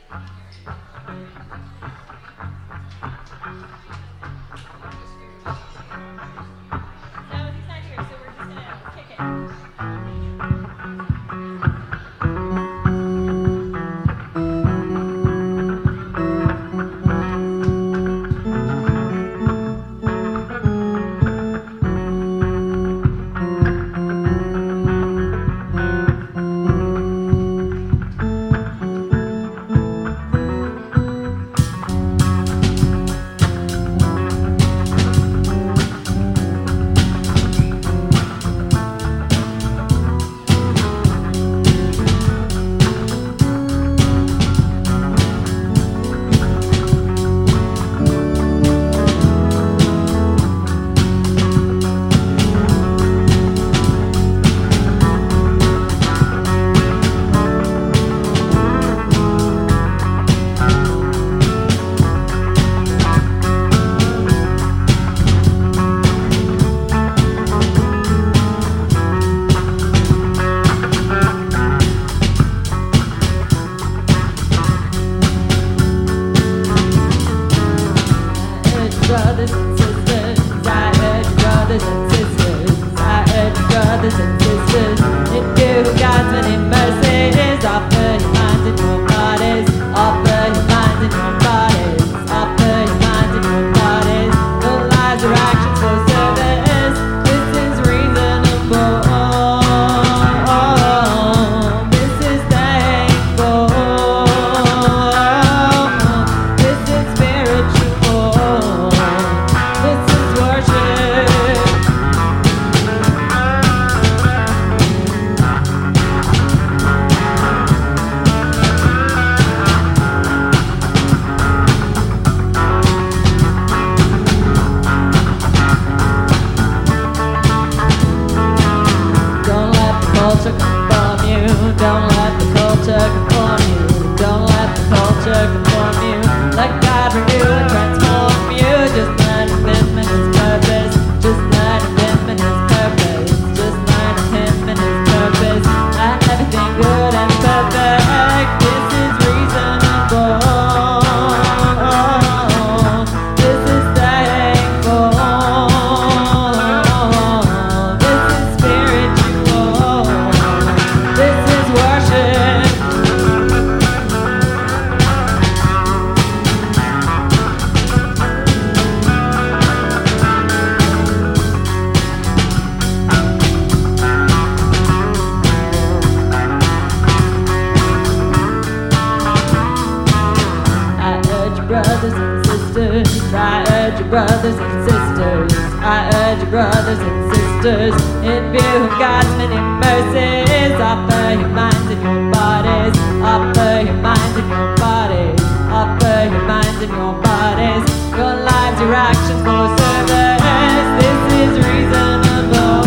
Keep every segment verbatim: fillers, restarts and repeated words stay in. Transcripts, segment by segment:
brothers and sisters, I urge you, brothers and sisters, in view of God's many mercies, offer your minds and your bodies, offer your minds and your bodies, offer your minds and your bodies, your lives, your actions for service. This is reasonable.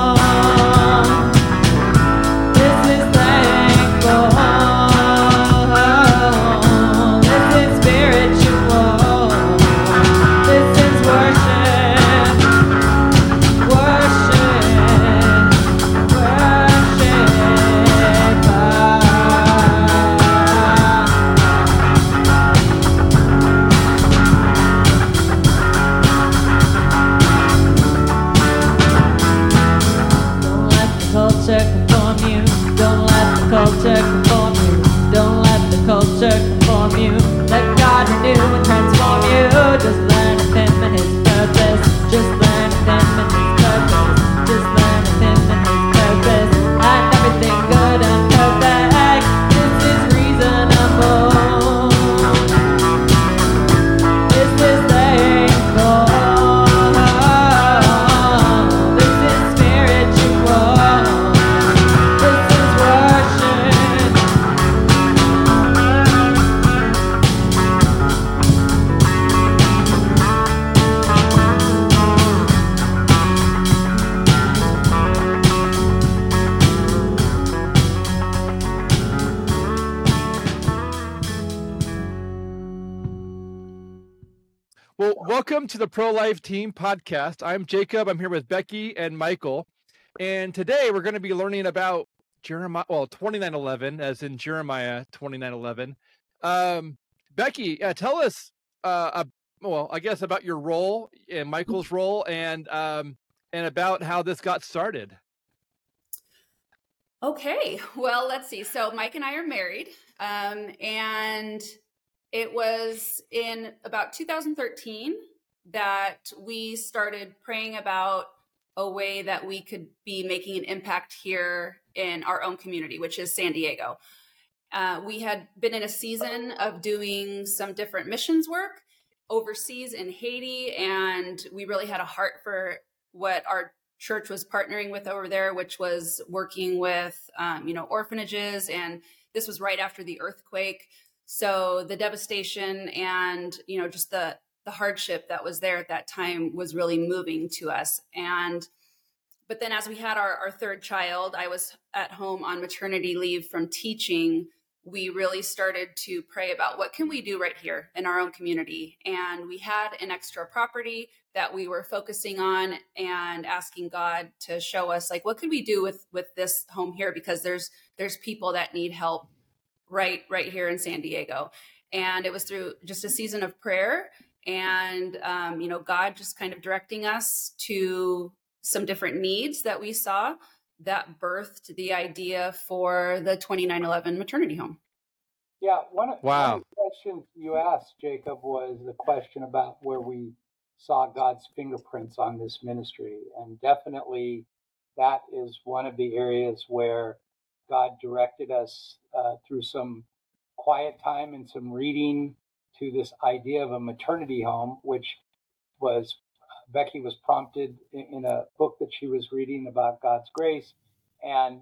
This is thankful. This is spiritual. This is worship. Worship. Worship. Don't let the culture conform you. Don't let the culture conform you. Don't let the culture conform you. Let God renew and transform you. Just learn of Him and His purpose. Just learn of Him and His purpose. Just learn of Him and His purpose. And everything good and perfect. This is reasonable. This is thankful. This is spiritual. This is worship. Well, welcome to the Pro-Life Team Podcast. I'm Jacob. I'm here with Becky and Michael. And today we're going to be learning about Jeremiah, well, twenty-nine eleven, as in Jeremiah twenty-nine eleven. Um, Becky, uh, tell us, uh, uh, well, I guess about your role and Michael's role, and um, and about how this got started. Okay, well, let's see. So Mike and I are married, um, and it was in about two thousand thirteen that we started praying about a way that we could be making an impact here in our own community, which is San Diego. Uh, we had been in a season of doing some different missions work overseas in Haiti, and we really had a heart for what our church was partnering with over there, which was working with, um, you know, orphanages. And this was right after the earthquake. So the devastation and, you know, just the, the hardship that was there at that time was really moving to us. And, but then as we had our, our third child, I was at home on maternity leave from teaching. We really started to pray about what can we do right here in our own community. And we had an extra property that we were focusing on and asking God to show us, like, what could we do with, with this home here? Because there's, there's people that need help right, right here in San Diego. And it was through just a season of prayer and, um, you know, God just kind of directing us to some different needs that we saw that birthed the idea for the twenty-nine eleven maternity home. Yeah, one of, Wow. one of the questions you asked, Jacob, was the question about where we saw God's fingerprints on this ministry. And definitely that is one of the areas where God directed us uh, through some quiet time and some reading to this idea of a maternity home, which was, Becky was prompted in, in a book that she was reading about God's grace. And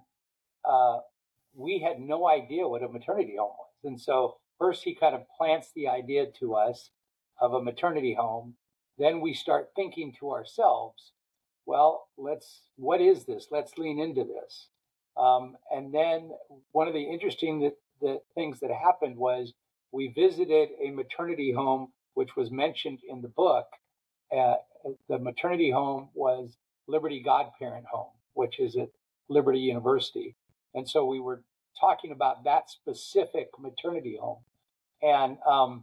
uh, we had no idea what a maternity home was. And so first he kind of plants the idea to us of a maternity home. Then we start thinking to ourselves, well, let's, what is this? Let's lean into this. Um, and then one of the interesting that, the things that happened was we visited a maternity home, which was mentioned in the book. Uh, the maternity home was Liberty Godparent Home, which is at Liberty University. And so we were talking about that specific maternity home. And um,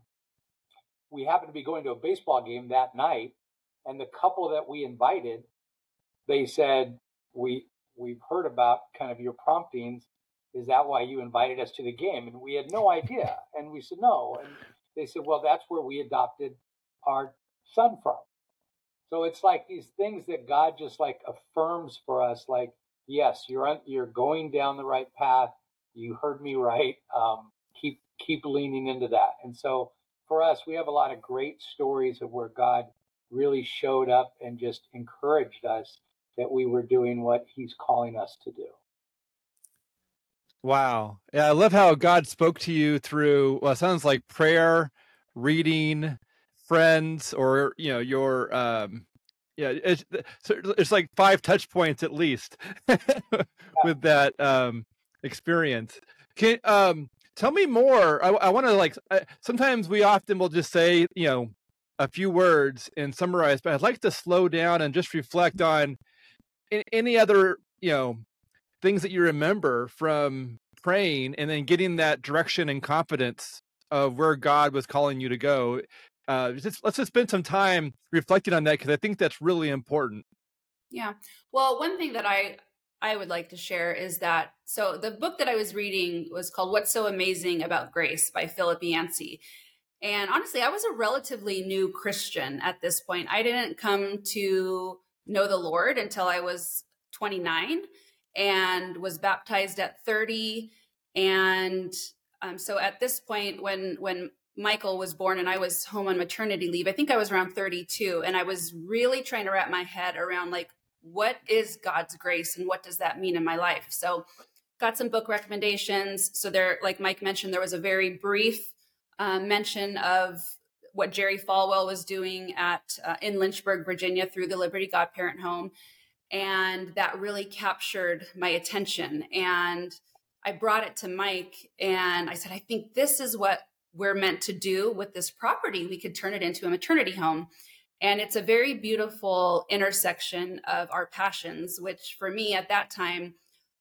we happened to be going to a baseball game that night. And the couple that we invited, they said, we, we've heard about kind of your promptings. Is that why you invited us to the game? And we had no idea. And we said, no. And they said, well, that's where we adopted our son from. So it's like these things that God just like affirms for us, like, yes, you're on, you're going down the right path. You heard me right. Um, keep keep leaning into that. And so for us, we have a lot of great stories of where God really showed up and just encouraged us that we were doing what he's calling us to do. Wow. Yeah, I love how God spoke to you through, well, it sounds like prayer, reading, friends, or, you know, your, um, yeah, it's, so it's like five touch points at least with that um, experience. Can, um, tell me more. I, I want to like, I, sometimes we often will just say, you know, a few words and summarize, but I'd like to slow down and just reflect on any other, you know, things that you remember from praying and then getting that direction and confidence of where God was calling you to go. Uh, just, let's just spend some time reflecting on that, because I think that's really important. Yeah. Well, one thing that I I would like to share is that, so the book that I was reading was called What's So Amazing About Grace by Philip Yancey. And honestly, I was a relatively new Christian at this point. I didn't come to know the Lord until I was twenty-nine and was baptized at thirty. And um, so at this point, when when Michael was born and I was home on maternity leave, I think I was around thirty-two. And I was really trying to wrap my head around, like, what is God's grace and what does that mean in my life? So got some book recommendations. So there, like Mike mentioned, there was a very brief uh, mention of what Jerry Falwell was doing at uh, in Lynchburg, Virginia, through the Liberty Godparent Home. And that really captured my attention. And I brought it to Mike and I said, I think this is what we're meant to do with this property. We could turn it into a maternity home. And it's a very beautiful intersection of our passions, which for me at that time,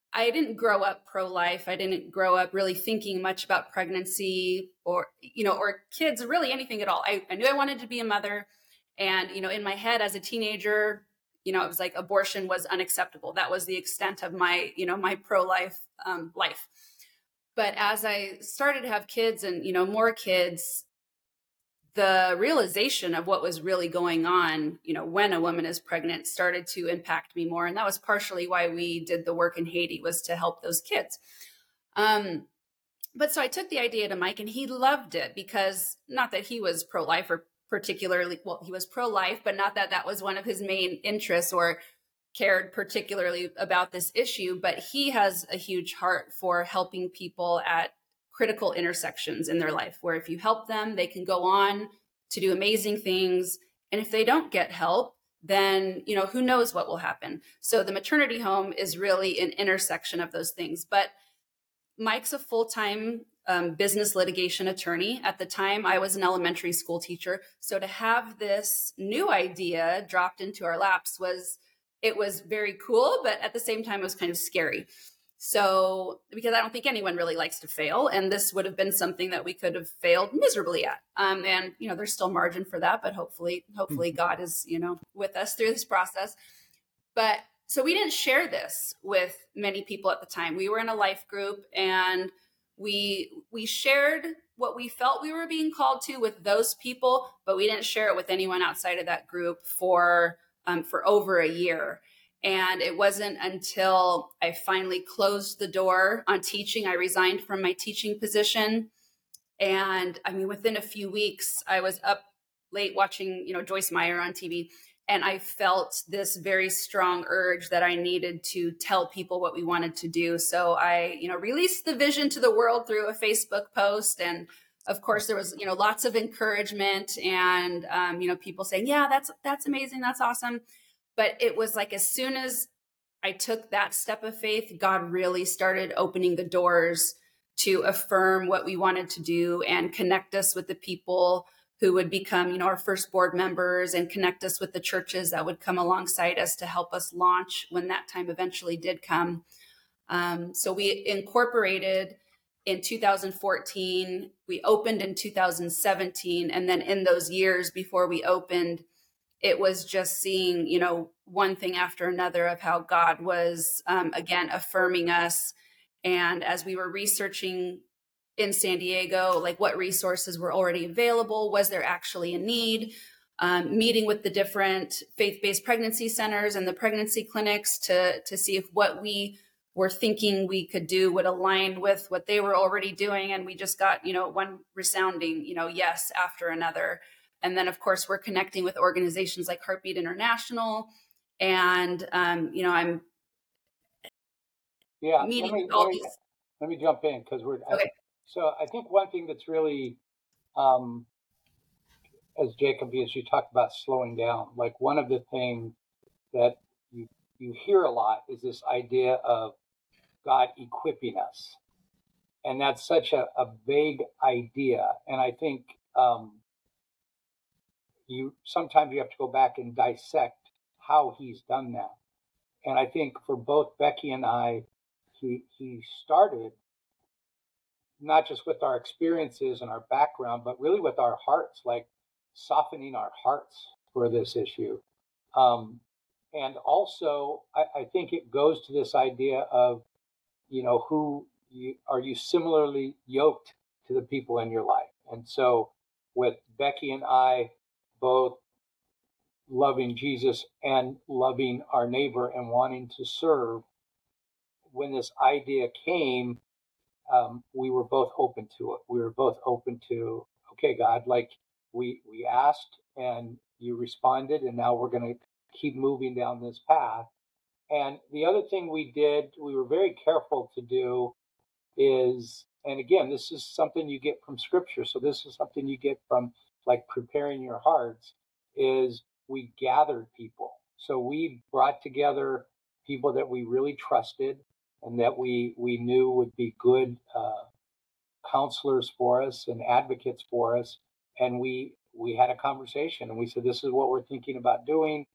I didn't grow up pro-life. I didn't grow up really thinking much about pregnancy or, you know, or kids, really anything at all. I, I knew I wanted to be a mother. And, you know, in my head as a teenager, you know, it was like abortion was unacceptable. That was the extent of my, you know, my pro-life um, life. But as I started to have kids and, you know, more kids, the realization of what was really going on, you know, when a woman is pregnant started to impact me more. And that was partially why we did the work in Haiti, was to help those kids. Um, but so I took the idea to Mike, and he loved it, because not that he was pro-life or particularly, well, he was pro-life, but not that that was one of his main interests or cared particularly about this issue. But he has a huge heart for helping people at critical intersections in their life, where if you help them, they can go on to do amazing things. And if they don't get help, then, you know, who knows what will happen. So the maternity home is really an intersection of those things. But Mike's a full-time um, business litigation attorney. At the time, I was an elementary school teacher. So to have this new idea dropped into our laps was, it was very cool, but at the same time, it was kind of scary. So, because I don't think anyone really likes to fail, and this would have been something that we could have failed miserably at. Um, and, you know, there's still margin for that, but hopefully, hopefully God is, you know, with us through this process. But so we didn't share this with many people at the time. We were in a life group, and we, we shared what we felt we were being called to with those people, but we didn't share it with anyone outside of that group for, um, for over a year. And it wasn't until I finally closed the door on teaching, I resigned from my teaching position. And I mean, within a few weeks, I was up late watching, you know, Joyce Meyer on T V. And I felt this very strong urge that I needed to tell people what we wanted to do. So I, you know, released the vision to the world through a Facebook post. And of course, there was, you know, lots of encouragement and, um, you know, people saying, yeah, that's, that's amazing. That's awesome. But it was like, as soon as I took that step of faith, God really started opening the doors to affirm what we wanted to do and connect us with the people who would become, you know, our first board members, and connect us with the churches that would come alongside us to help us launch when that time eventually did come. Um, so we incorporated in two thousand fourteen, we opened in two thousand seventeen. And then in those years before we opened, it was just seeing, you know, one thing after another of how God was, um, again, affirming us. And as we were researching in San Diego, like what resources were already available, was there actually a need, um, meeting with the different faith-based pregnancy centers and the pregnancy clinics to, to see if what we were thinking we could do would align with what they were already doing. And we just got, you know, one resounding, you know, yes after another. And then, of course, we're connecting with organizations like Heartbeat International. And, um, you know, I'm yeah, meeting let me, with all let me, these. let me jump in, because we're, Okay. I, so I think one thing that's really, um, as Jacob, as you talked about slowing down, like one of the things that you, you hear a lot is this idea of God equipping us. And that's such a, a vague idea. And I think, um, you sometimes you have to go back and dissect how he's done that. And I think for both Becky and I, he he started not just with our experiences and our background, but really with our hearts, like softening our hearts for this issue. Um, and also, I, I think it goes to this idea of, you know, who you, are you similarly yoked to the people in your life? And so with Becky and I, both loving Jesus and loving our neighbor and wanting to serve, when this idea came, um, we were both open to it. We were both open to, okay, God, like we we asked and you responded, and now we're going to keep moving down this path. And the other thing we did, we were very careful to do is, and again, this is something you get from Scripture, so this is something you get from like preparing your hearts, is we gathered people. So we brought together people that we really trusted and that we we knew would be good uh, counselors for us and advocates for us. And we we had a conversation, and we said, this is what we're thinking about doing.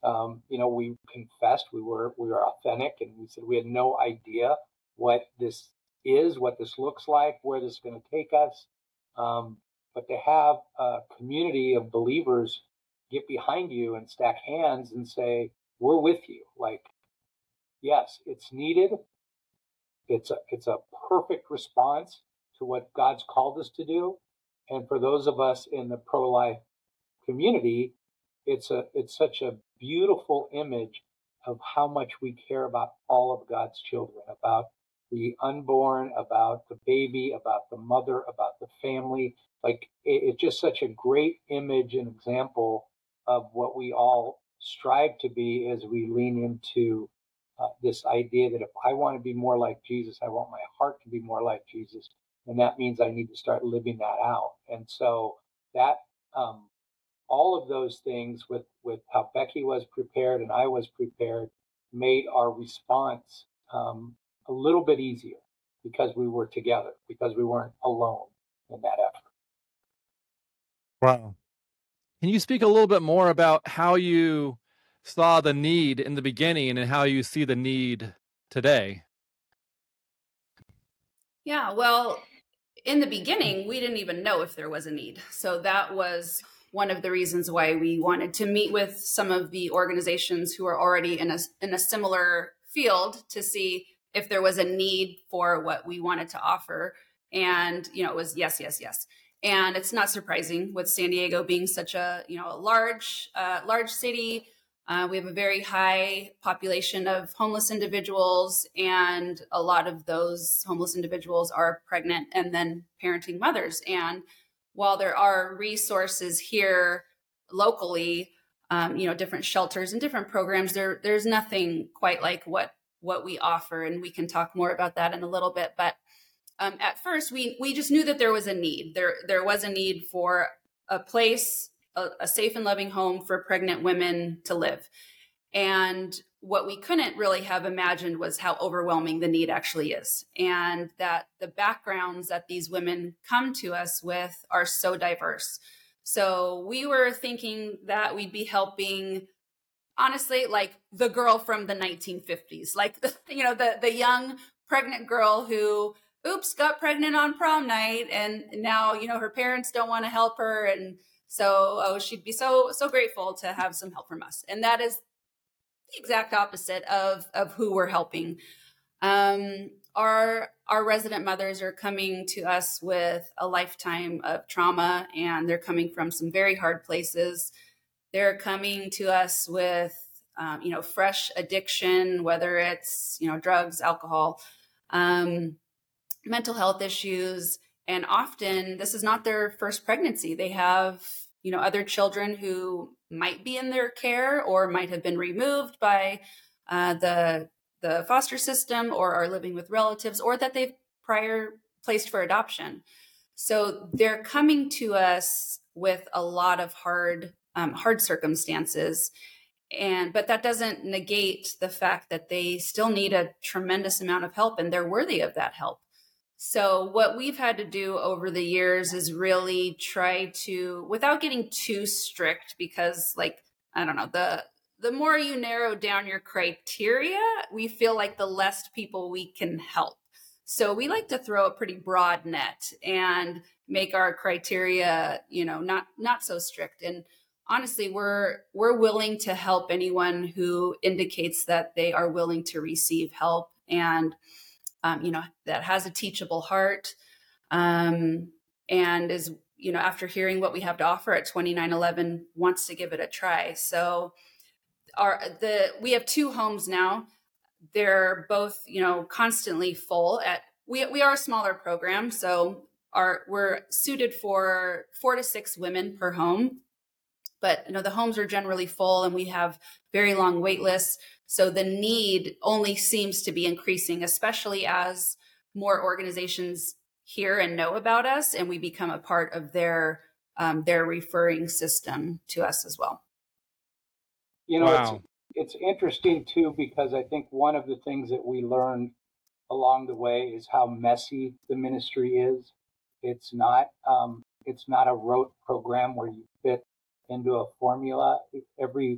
Um, you know, we confessed we were we were authentic, and we said we had no idea what this is, what this looks like, where this is going to take us. Um, but to have a community of believers get behind you and stack hands and say, we're with you. Like, yes, it's needed. It's a, it's a perfect response to what God's called us to do. And for those of us in the pro-life community, it's a it's such a beautiful image of how much we care about all of God's children, about the unborn, about the baby, about the mother, about the family. Like, it, it's just such a great image and example of what we all strive to be as we lean into uh, this idea that if I want to be more like Jesus, I want my heart to be more like Jesus. And that means I need to start living that out. And so that, um, all of those things with, with how Becky was prepared and I was prepared made our response um, a little bit easier because we were together, because we weren't alone in that effort. Wow. Can you speak a little bit more about how you saw the need in the beginning and how you see the need today? Yeah, well, in the beginning, we didn't even know if there was a need. So that was one of the reasons why we wanted to meet with some of the organizations who are already in a, in a similar field to see if there was a need for what we wanted to offer. And, you know, it was yes, yes, yes. And it's not surprising with San Diego being such a, you know, a large, uh, large city. Uh, we have a very high population of homeless individuals, and a lot of those homeless individuals are pregnant and then parenting mothers. And while there are resources here locally, um, you know, different shelters and different programs, there there's nothing quite like what what we offer, and we can talk more about that in a little bit. But um, at first, we we just knew that there was a need. There there was a need for a place, a, a safe and loving home for pregnant women to live. And what we couldn't really have imagined was how overwhelming the need actually is, and that the backgrounds that these women come to us with are so diverse. So we were thinking that we'd be helping, honestly, like the girl from the nineteen fifties, like, you know, the, the young pregnant girl who, oops, got pregnant on prom night. And now, you know, her parents don't want to help her. And so, oh, she'd be so, so grateful to have some help from us. And that is the exact opposite of, of who we're helping. Um, our, our resident mothers are coming to us with a lifetime of trauma, and they're coming from some very hard places. They're coming to us with, um, you know, fresh addiction, whether it's, you know, drugs, alcohol, um, mental health issues. And often this is not their first pregnancy. They have, you know, other children who might be in their care or might have been removed by uh, the the foster system, or are living with relatives, or that they've prior placed for adoption. So they're coming to us with a lot of hard um, hard circumstances. And but that doesn't negate the fact that they still need a tremendous amount of help, and they're worthy of that help. So what we've had to do over the years is really try to, without getting too strict, because, like, I don't know, the the more you narrow down your criteria, we feel like the less people we can help. So we like to throw a pretty broad net and make our criteria, you know, not not so strict. And honestly, we're we're willing to help anyone who indicates that they are willing to receive help, and um, you know, that has a teachable heart, um, and is, you know, after hearing what we have to offer at twenty-nine eleven, wants to give it a try. So our the we have two homes now. They're both, you know, constantly full. At we we are a smaller program, so our we're suited for four to six women per home. But, you know, the homes are generally full, and we have very long wait lists. So the need only seems to be increasing, especially as more organizations hear and know about us, and we become a part of their um, their referring system to us as well. You know, Wow. it's, it's interesting too, because I think one of the things that we learned along the way is how messy the ministry is. It's not um, it's not a rote program where you fit into a formula. Every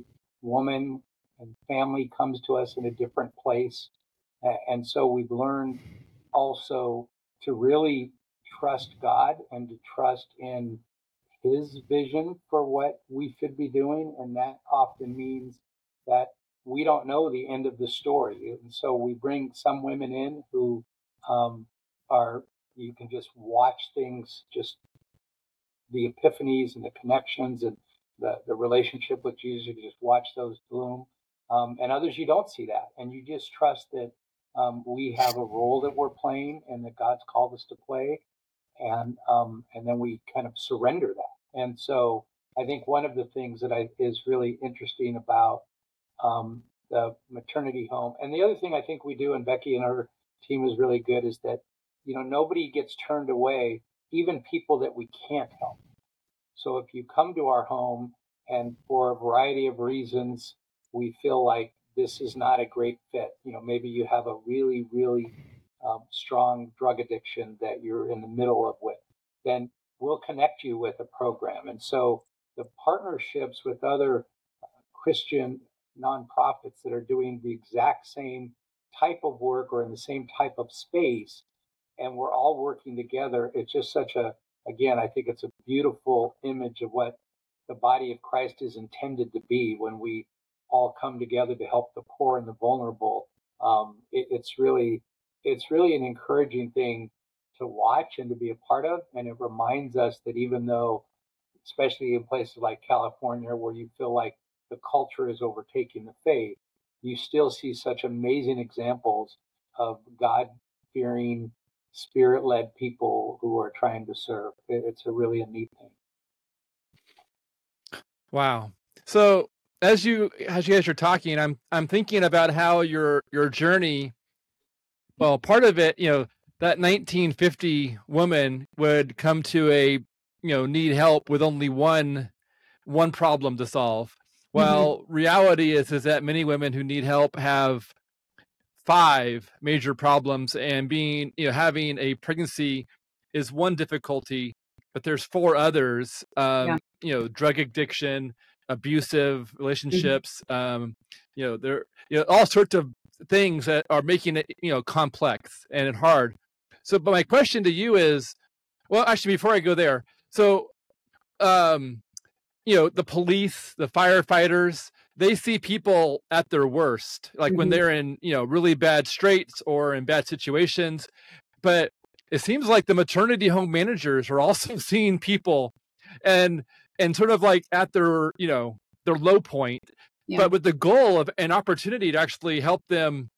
woman and family comes to us in a different place. And so we've learned also to really trust God and to trust in his vision for what we should be doing. And that often means that we don't know the end of the story. And so we bring some women in who um, are, you can just watch things, just the epiphanies and the connections and the, the relationship with Jesus. You can just watch those bloom. Um, and others, you don't see that. And you just trust that um, we have a role that we're playing and that God's called us to play. And um, and then we kind of surrender that. And so I think one of the things that I, is really interesting about um, the maternity home, and the other thing I think we do, and Becky and her team is really good, is that, you know, nobody gets turned away, even people that we can't help. So if you come to our home and for a variety of reasons, we feel like this is not a great fit, you know, maybe you have a really, really um, strong drug addiction that you're in the middle of with, then we'll connect you with a program. And so the partnerships with other uh, Christian nonprofits that are doing the exact same type of work or in the same type of space, and we're all working together, it's just such a, again, I think it's a beautiful image of what the body of Christ is intended to be when we all come together to help the poor and the vulnerable. Um, it, it's really, it's really an encouraging thing to watch and to be a part of. And it reminds us that even though, especially in places like California, where you feel like the culture is overtaking the faith, you still see such amazing examples of God-fearing, Spirit-led people who are trying to serve. It's a really a neat thing. Wow. So as you as you guys are talking, I'm I'm thinking about how your your journey. Well, part of it, you know, that nineteen fifty woman would come to a, you know, need help with only one one problem to solve. Well, mm-hmm. reality is is that many women who need help have five major problems, and being, you know, having a pregnancy is one difficulty, but there's four others. Um, yeah. You know, drug addiction, abusive relationships, mm-hmm. um, you know, there, you know, all sorts of things that are making it, you know, complex and hard. So, but my question to you is, well, actually, before I go there, so, um, you know, the police, the firefighters, they see people at their worst, like mm-hmm. when they're in, you know, really bad straits or in bad situations. But it seems like the maternity home managers are also seeing people and, and sort of like at their, you know, their low point, yeah. but with the goal of an opportunity to actually help them,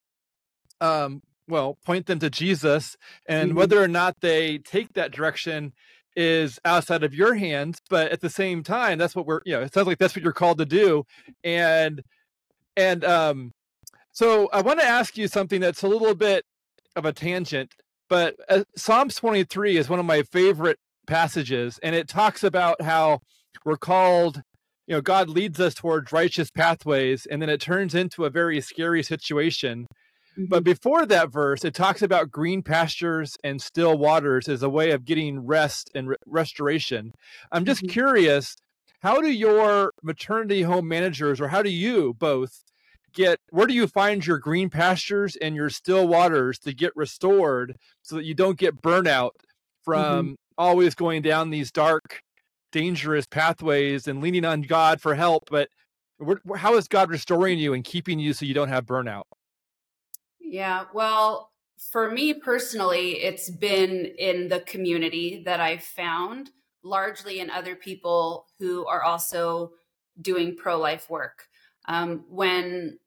um, well, point them to Jesus, and mm-hmm. whether or not they take that direction is outside of your hands. But at the same time, that's what we're, you know, it sounds like that's what you're called to do. And, and, um, so I want to ask you something that's a little bit of a tangent, but uh, Psalms twenty-three is one of my favorite passages, and it talks about how we're called, you know, God leads us towards righteous pathways, and then it turns into a very scary situation. Mm-hmm. But before that verse, it talks about green pastures and still waters as a way of getting rest and re- restoration. I'm just mm-hmm. curious, how do your maternity home managers, or how do you both get, where do you find your green pastures and your still waters to get restored so that you don't get burnout from mm-hmm. always going down these dark, dangerous pathways and leaning on God for help? But where, how is God restoring you and keeping you so you don't have burnout? Yeah, well, for me personally, it's been in the community that I've found, largely in other people who are also doing pro-life work. Um, when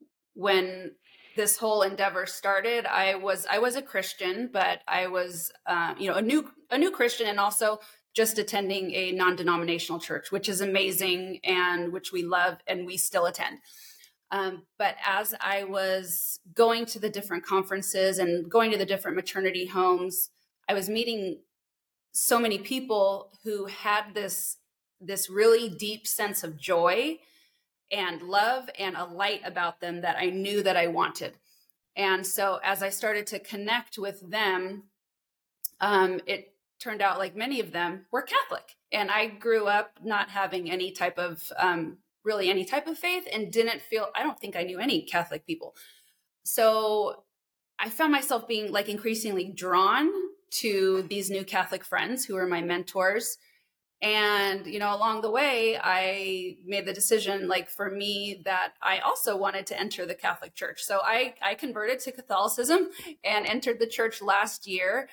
when this whole endeavor started, I was I was a Christian, but I was uh, you know a new a new Christian, and also just attending a non-denominational church, which is amazing and which we love and we still attend. Um, but as I was going to the different conferences and going to the different maternity homes, I was meeting so many people who had this, this really deep sense of joy and love and a light about them that I knew that I wanted. And so as I started to connect with them, um, it turned out like many of them were Catholic. And I grew up not having any type of um, really any type of faith and didn't feel, I don't think I knew any Catholic people. So I found myself being like increasingly drawn to these new Catholic friends who were my mentors. And, you know, along the way, I made the decision, like for me, that I also wanted to enter the Catholic Church. So I, I converted to Catholicism and entered the church last year.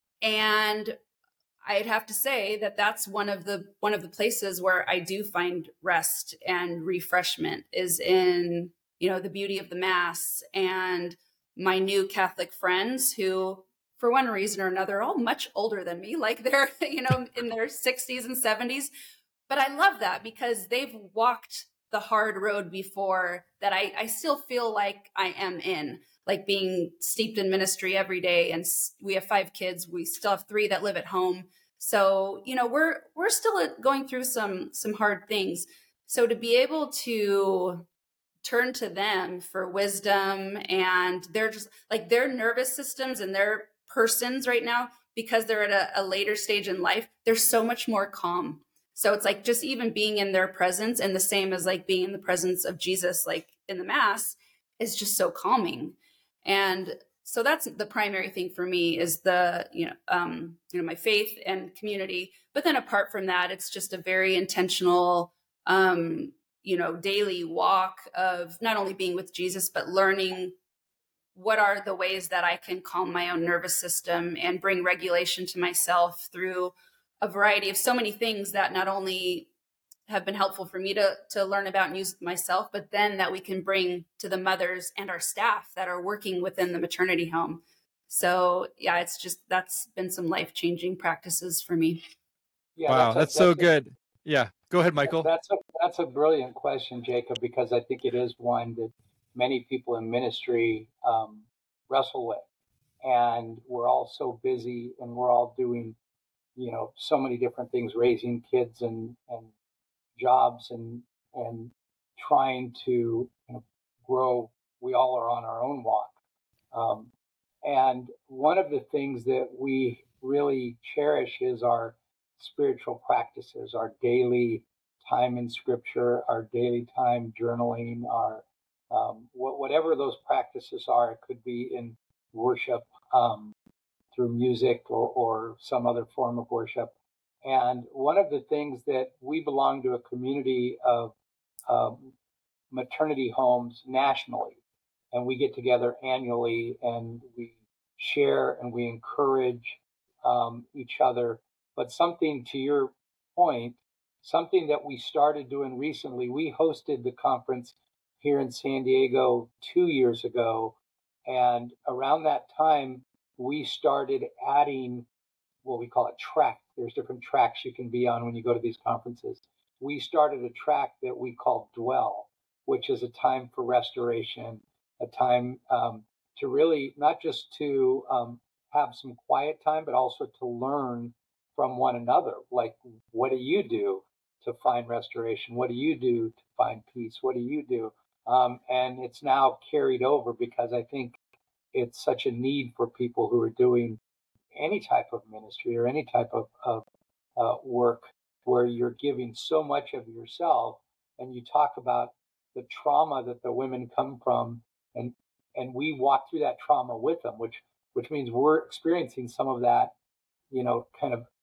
And I'd have to say that that's one of the one of the places where I do find rest and refreshment is in, you know, the beauty of the Mass and my new Catholic friends who, for one reason or another, are all much older than me, like they're, you know, in their sixties and seventies. But I love that because they've walked the hard road before that I, I still feel like I am in, like being steeped in ministry every day. And we have five kids. We still have three that live at home. So, you know, we're we're still going through some some hard things. So to be able to turn to them for wisdom, and they're just like their nervous systems and their persons right now, because they're at a, a later stage in life, they're so much more calm. So it's like just even being in their presence, and the same as like being in the presence of Jesus, like in the Mass, is just so calming. And so that's the primary thing for me is the, you know, um, you know, my faith and community. But then apart from that, it's just a very intentional, um, you know, daily walk of not only being with Jesus, but learning what are the ways that I can calm my own nervous system and bring regulation to myself through a variety of so many things that not only have been helpful for me to, to learn about and use myself, but then that we can bring to the mothers and our staff that are working within the maternity home. So yeah, it's just, that's been some life-changing practices for me. Yeah, wow, that's, a, that's so a, good. Yeah, go ahead, Michael. That's a, that's a brilliant question, Jacob, because I think it is one that many people in ministry um, wrestle with. And we're all so busy and we're all doing, you know, so many different things, raising kids and, and jobs and and trying to you know, grow. We all are on our own walk. Um, and one of the things that we really cherish is our spiritual practices, our daily time in scripture, our daily time journaling, our um, wh- whatever those practices are. It could be in worship um, through music or, or some other form of worship. And one of the things that we belong to a community of um, maternity homes nationally, and we get together annually and we share and we encourage um, each other. But something to your point, something that we started doing recently, we hosted the conference here in San Diego two years ago. And around that time, we started adding what we call a track. There's different tracks you can be on when you go to these conferences. We started a track that we call Dwell, which is a time for restoration, a time um, to really not just to um, have some quiet time, but also to learn from one another. Like, what do you do to find restoration? What do you do to find peace? What do you do? Um, and it's now carried over because I think it's such a need for people who are doing any type of ministry or any type of, of uh, work where you're giving so much of yourself. And you talk about the trauma that the women come from, and and we walk through that trauma with them, which which means we're experiencing some of that, you know, kind of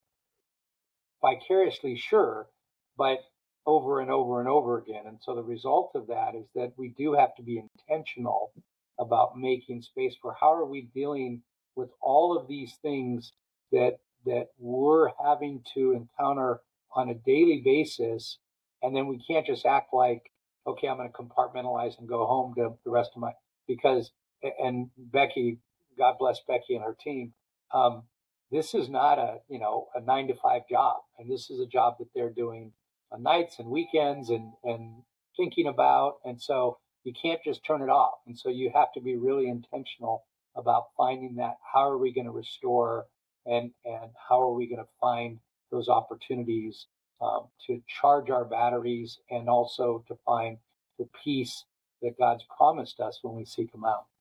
vicariously, sure, but over and over and over again. And so the result of that is that we do have to be intentional about making space for how are we dealing with all of these things that that we're having to encounter on a daily basis. And then we can't just act like, okay, I'm going to compartmentalize and go home to the rest of my, because, and Becky, God bless Becky and her team, um, this is not a, you know, a nine to five job. And this is a job that they're doing on nights and weekends and, and thinking about. And so you can't just turn it off. And so you have to be really intentional about finding that, how are we going to restore and, and how are we going to find those opportunities um, to charge our batteries and also to find the peace that God's promised us when we seek him out.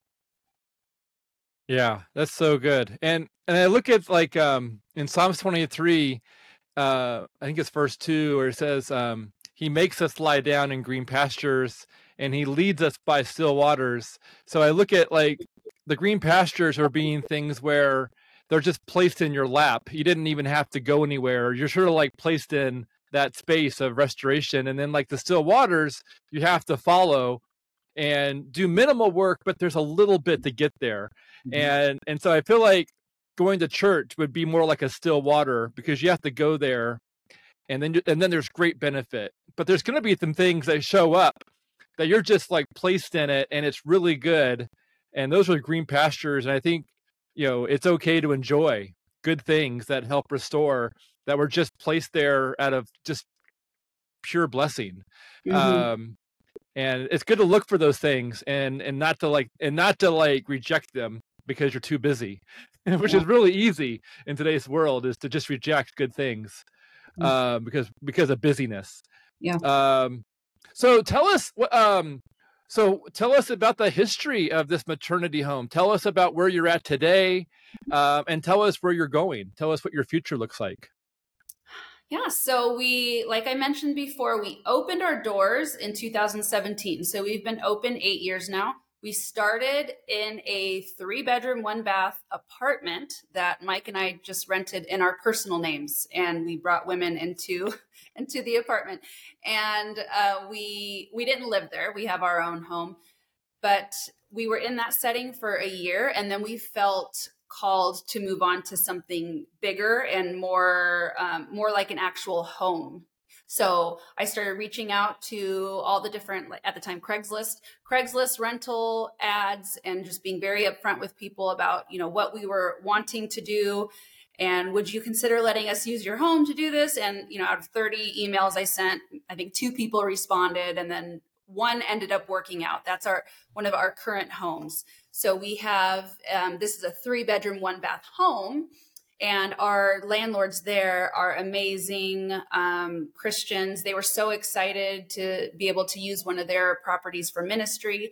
Yeah, that's so good. And and I look at like um in Psalms twenty-three, uh I think it's verse two, where it says, um, he makes us lie down in green pastures, and he leads us by still waters. So I look at like the green pastures are being things where they're just placed in your lap. You didn't even have to go anywhere. You're sort of like placed in that space of restoration. And then like the still waters, you have to follow and do minimal work, but there's a little bit to get there. Mm-hmm. And and so I feel like going to church would be more like a still water, because you have to go there, and then and then there's great benefit. But there's going to be some things that show up that you're just like placed in it, and it's really good. And those are green pastures. And I think, you know, it's okay to enjoy good things that help restore, that were just placed there out of just pure blessing. Mm-hmm. Um, and it's good to look for those things and, and not to like, and not to like reject them because you're too busy, which yeah. is really easy in today's world, is to just reject good things, mm-hmm. uh, because, because of busyness. Yeah. Um, so tell us, um, so tell us about the history of this maternity home. Tell us about where you're at today, uh, and tell us where you're going. Tell us what your future looks like. Yeah, so we, like I mentioned before, we opened our doors in two thousand seventeen. So we've been open eight years now. We started in a three bedroom, one bath apartment that Mike and I just rented in our personal names. And we brought women into, into the apartment. And uh, we, we didn't live there. We have our own home, but we were in that setting for a year. And then we felt called to move on to something bigger and more, um, more like an actual home. So I started reaching out to all the different, at the time, Craigslist, Craigslist rental ads, and just being very upfront with people about, you know, what we were wanting to do. And would you consider letting us use your home to do this? And, you know, out of thirty emails I sent, I think two people responded, and then one ended up working out. That's our, one of our current homes. So we have, um, this is a three bedroom, one bath home. And our landlords there are amazing um, Christians. They were so excited to be able to use one of their properties for ministry.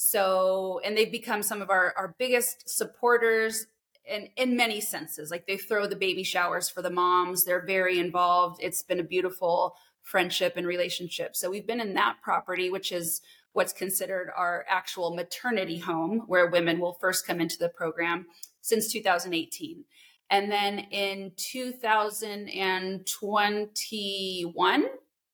So, and they've become some of our, our biggest supporters in, in many senses. Like they throw the baby showers for the moms. They're very involved. It's been a beautiful friendship and relationship. So we've been in that property, which is what's considered our actual maternity home, where women will first come into the program, since two thousand eighteen. And then in two thousand twenty-one,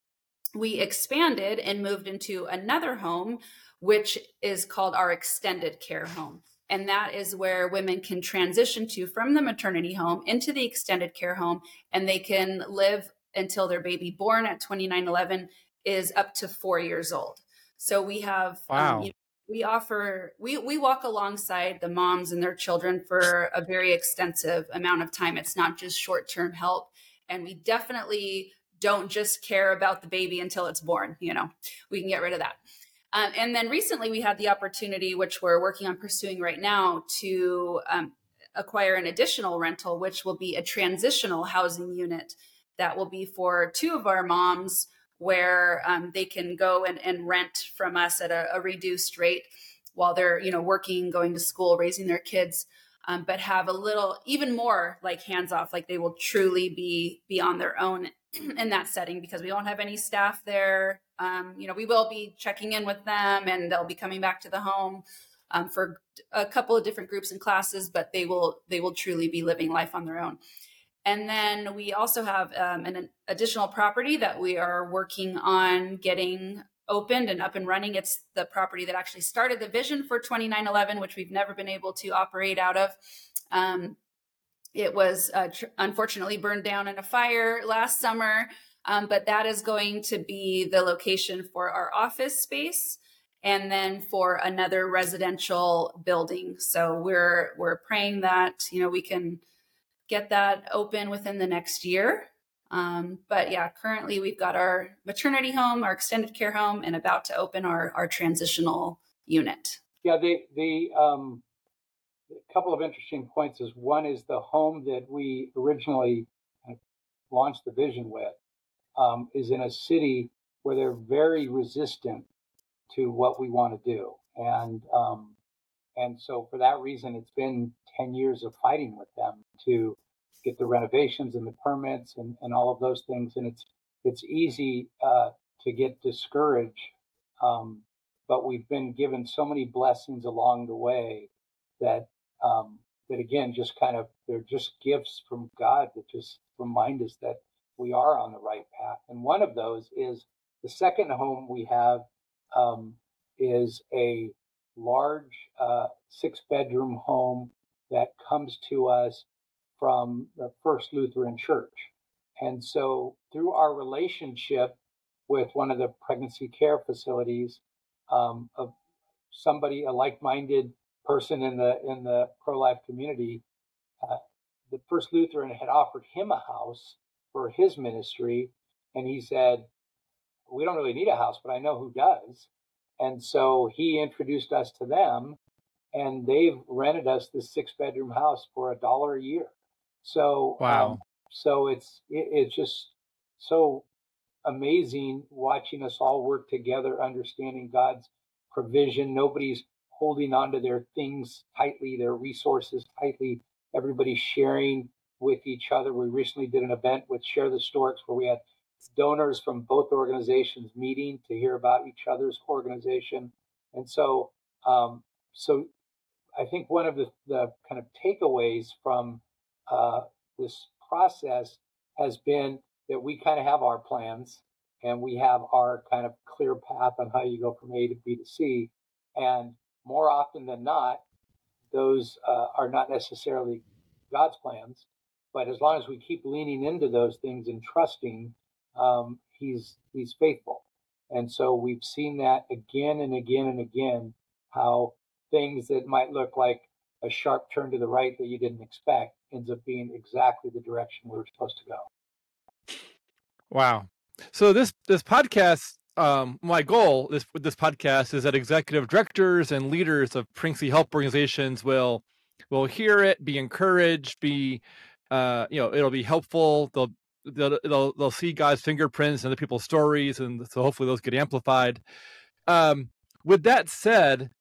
we expanded and moved into another home, which is called our extended care home. And that is where women can transition to from the maternity home into the extended care home, and they can live until their baby born at twenty-nine eleven is up to four years old. So we have, wow. um, you know, we offer, we, we walk alongside the moms and their children for a very extensive amount of time. It's not just short-term help. And we definitely don't just care about the baby until it's born. You know, we can get rid of that. Um, and then recently we had the opportunity, which we're working on pursuing right now, to um, acquire an additional rental, which will be a transitional housing unit that will be for two of our moms, where um, they can go and, and rent from us at a, a reduced rate while they're, you know, working, going to school, raising their kids, um, but have a little, even more like hands off, like they will truly be, be on their own in that setting, because we don't have any staff there. Um, you know, we will be checking in with them, and they'll be coming back to the home um, for a couple of different groups and classes, but they will, they will truly be living life on their own. And then we also have um, an additional property that we are working on getting opened and up and running. It's the property that actually started the vision for twenty-nine eleven, which we've never been able to operate out of. Um, it was uh, tr- unfortunately burned down in a fire last summer, um, but that is going to be the location for our office space, and then for another residential building. So we're we're praying that, you know, we can get that open within the next year. Um, but yeah, currently we've got our maternity home, our extended care home, and about to open our, our transitional unit. Yeah, the, the um, a couple of interesting points is, one is the home that we originally launched the vision with um, is in a city where they're very resistant to what we want to do. And um, And so for that reason, it's been ten years of fighting with them to get the renovations and the permits and, and all of those things. And it's it's easy uh, to get discouraged. Um, but we've been given so many blessings along the way that um, that again, just kind of they're just gifts from God that just remind us that we are on the right path. And one of those is the second home we have um, is a large uh, six-bedroom home that comes to us from the First Lutheran Church. And so through our relationship with one of the pregnancy care facilities, um, of somebody, a like-minded person in the in the pro-life community, uh, the First Lutheran had offered him a house for his ministry, and he said, "We don't really need a house, but I know who does." And so he introduced us to them, and they've rented us this six-bedroom house for a dollar a year. So, Wow. um, so it's it, it's just so amazing watching us all work together, understanding God's provision. Nobody's holding on to their things tightly, their resources tightly. Everybody's sharing with each other. We recently did an event with Share the Storks where we had donors from both organizations meeting to hear about each other's organization. And so, um, so I think one of the, the kind of takeaways from uh, this process has been that we kind of have our plans and we have our kind of clear path on how you go from A to B to C. And more often than not, those uh, are not necessarily God's plans. But as long as we keep leaning into those things and trusting, um, he's he's faithful. And so we've seen that again and again and again, how things that might look like a sharp turn to the right that you didn't expect ends up being exactly the direction we were supposed to go. Wow. So this this podcast, um, my goal this with this podcast is that executive directors and leaders of pregnancy help organizations will will hear it, be encouraged, be uh, you know, it'll be helpful. They'll they'll they'll, they'll see God's fingerprints and the people's stories, and so hopefully those get amplified. Um, with that said,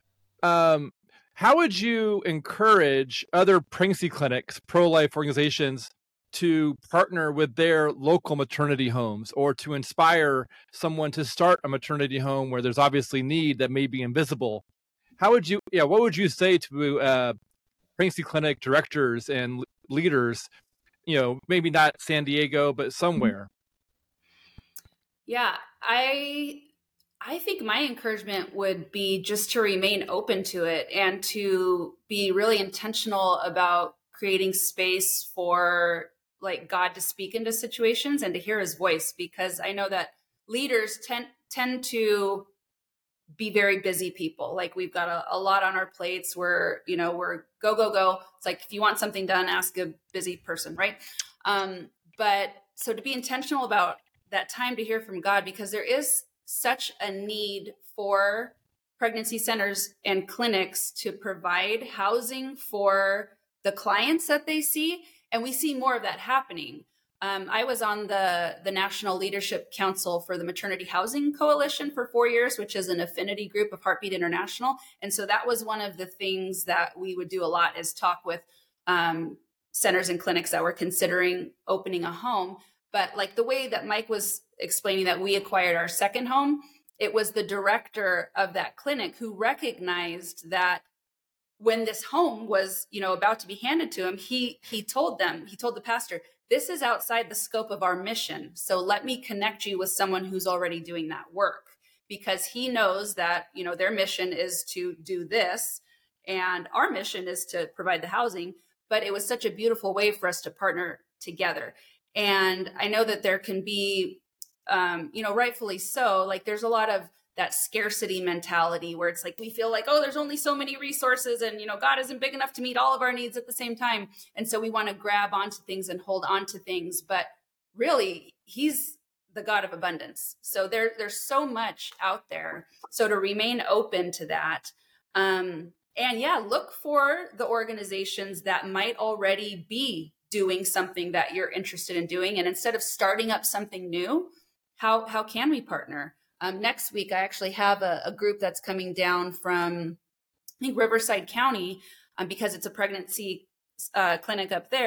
um, how would you encourage other pregnancy clinics, pro-life organizations, to partner with their local maternity homes, or to inspire someone to start a maternity home where there's obviously need that may be invisible? How would you, yeah, what would you say to uh, pregnancy clinic directors and l- leaders, you know, maybe not San Diego, but somewhere? Yeah, I I think my encouragement would be just to remain open to it and to be really intentional about creating space for like God to speak into situations and to hear his voice, because I know that leaders tend tend to be very busy people. Like we've got a, a lot on our plates. We're, you know, we're go, go, go. It's like, if you want something done, ask a busy person, right? Um, but so to be intentional about that time to hear from God, because there is such a need for pregnancy centers and clinics to provide housing for the clients that they see. And we see more of that happening. Um, I was on the, the National Leadership Council for the Maternity Housing Coalition for four years, which is an affinity group of Heartbeat International. And so that was one of the things that we would do a lot, is talk with um, centers and clinics that were considering opening a home. But like the way that Mike was explaining that we acquired our second home, it was the director of that clinic who recognized that when this home was, you know, about to be handed to him, he he told them, he told the pastor, this is outside the scope of our mission. So let me connect you with someone who's already doing that work, because he knows that, you know, their mission is to do this and our mission is to provide the housing. But it was such a beautiful way for us to partner together. And I know that there can be, um, you know, rightfully so, like there's a lot of that scarcity mentality where it's like, we feel like, oh, there's only so many resources and, you know, God isn't big enough to meet all of our needs at the same time. And so we want to grab onto things and hold on to things. But really, he's the God of abundance. So there, there's so much out there. So to remain open to that. Um, and yeah, look for the organizations that might already be doing something that you're interested in doing. And instead of starting up something new, how, how can we partner? Um, next week, I actually have a, a group that's coming down from, I think, Riverside County, um, because it's a pregnancy uh, clinic up there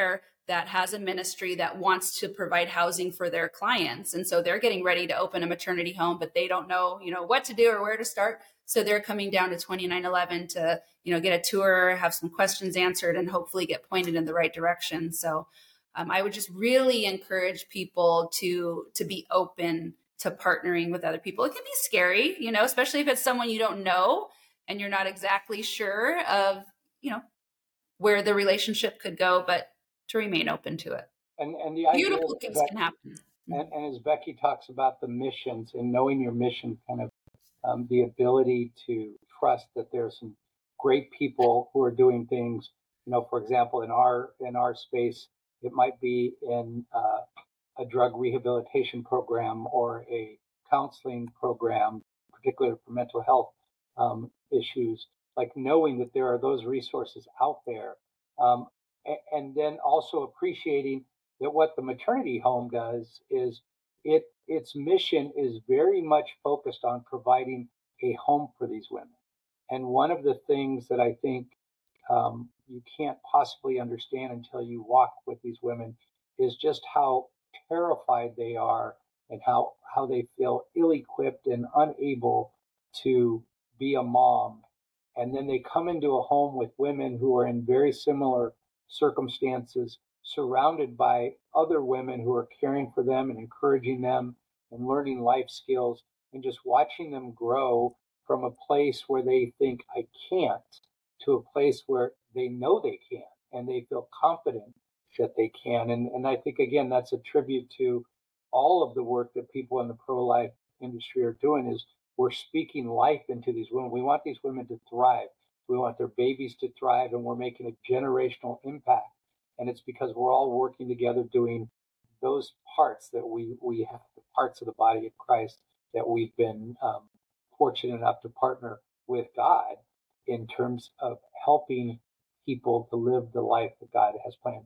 that has a ministry that wants to provide housing for their clients. And so they're getting ready to open a maternity home, but they don't know, you know, what to do or where to start. So they're coming down to twenty-nine eleven to, you know, get a tour, have some questions answered, and hopefully get pointed in the right direction. So um, I would just really encourage people to, to be open to partnering with other people. It can be scary, you know, especially if it's someone you don't know and you're not exactly sure of, you know, where the relationship could go, but to remain open to it. And, and the idea Beautiful things that, can happen. And, and as Becky talks about the missions and knowing your mission, kind of um, the ability to trust that there's some great people who are doing things. You know, for example, in our in our space, it might be in uh, a drug rehabilitation program or a counseling program, particularly for mental health um, issues. Like knowing that there are those resources out there, um, and, and then also appreciating that what the maternity home does is it its mission is very much focused on providing a home for these women. And one of the things that I think um, you can't possibly understand until you walk with these women is just how terrified they are and how, how they feel ill-equipped and unable to be a mom. And then they come into a home with women who are in very similar circumstances, surrounded by other women who are caring for them and encouraging them and learning life skills, and just watching them grow from a place where they think I can't to a place where they know they can and they feel confident that they can. And, and I think, again, that's a tribute to all of the work that people in the pro-life industry are doing is we're speaking life into these women. We want these women to thrive. We want their babies to thrive, and we're making a generational impact. And it's because we're all working together doing those parts that we, we have, the parts of the body of Christ that we've been um, fortunate enough to partner with God in terms of helping people to live the life that God has planned.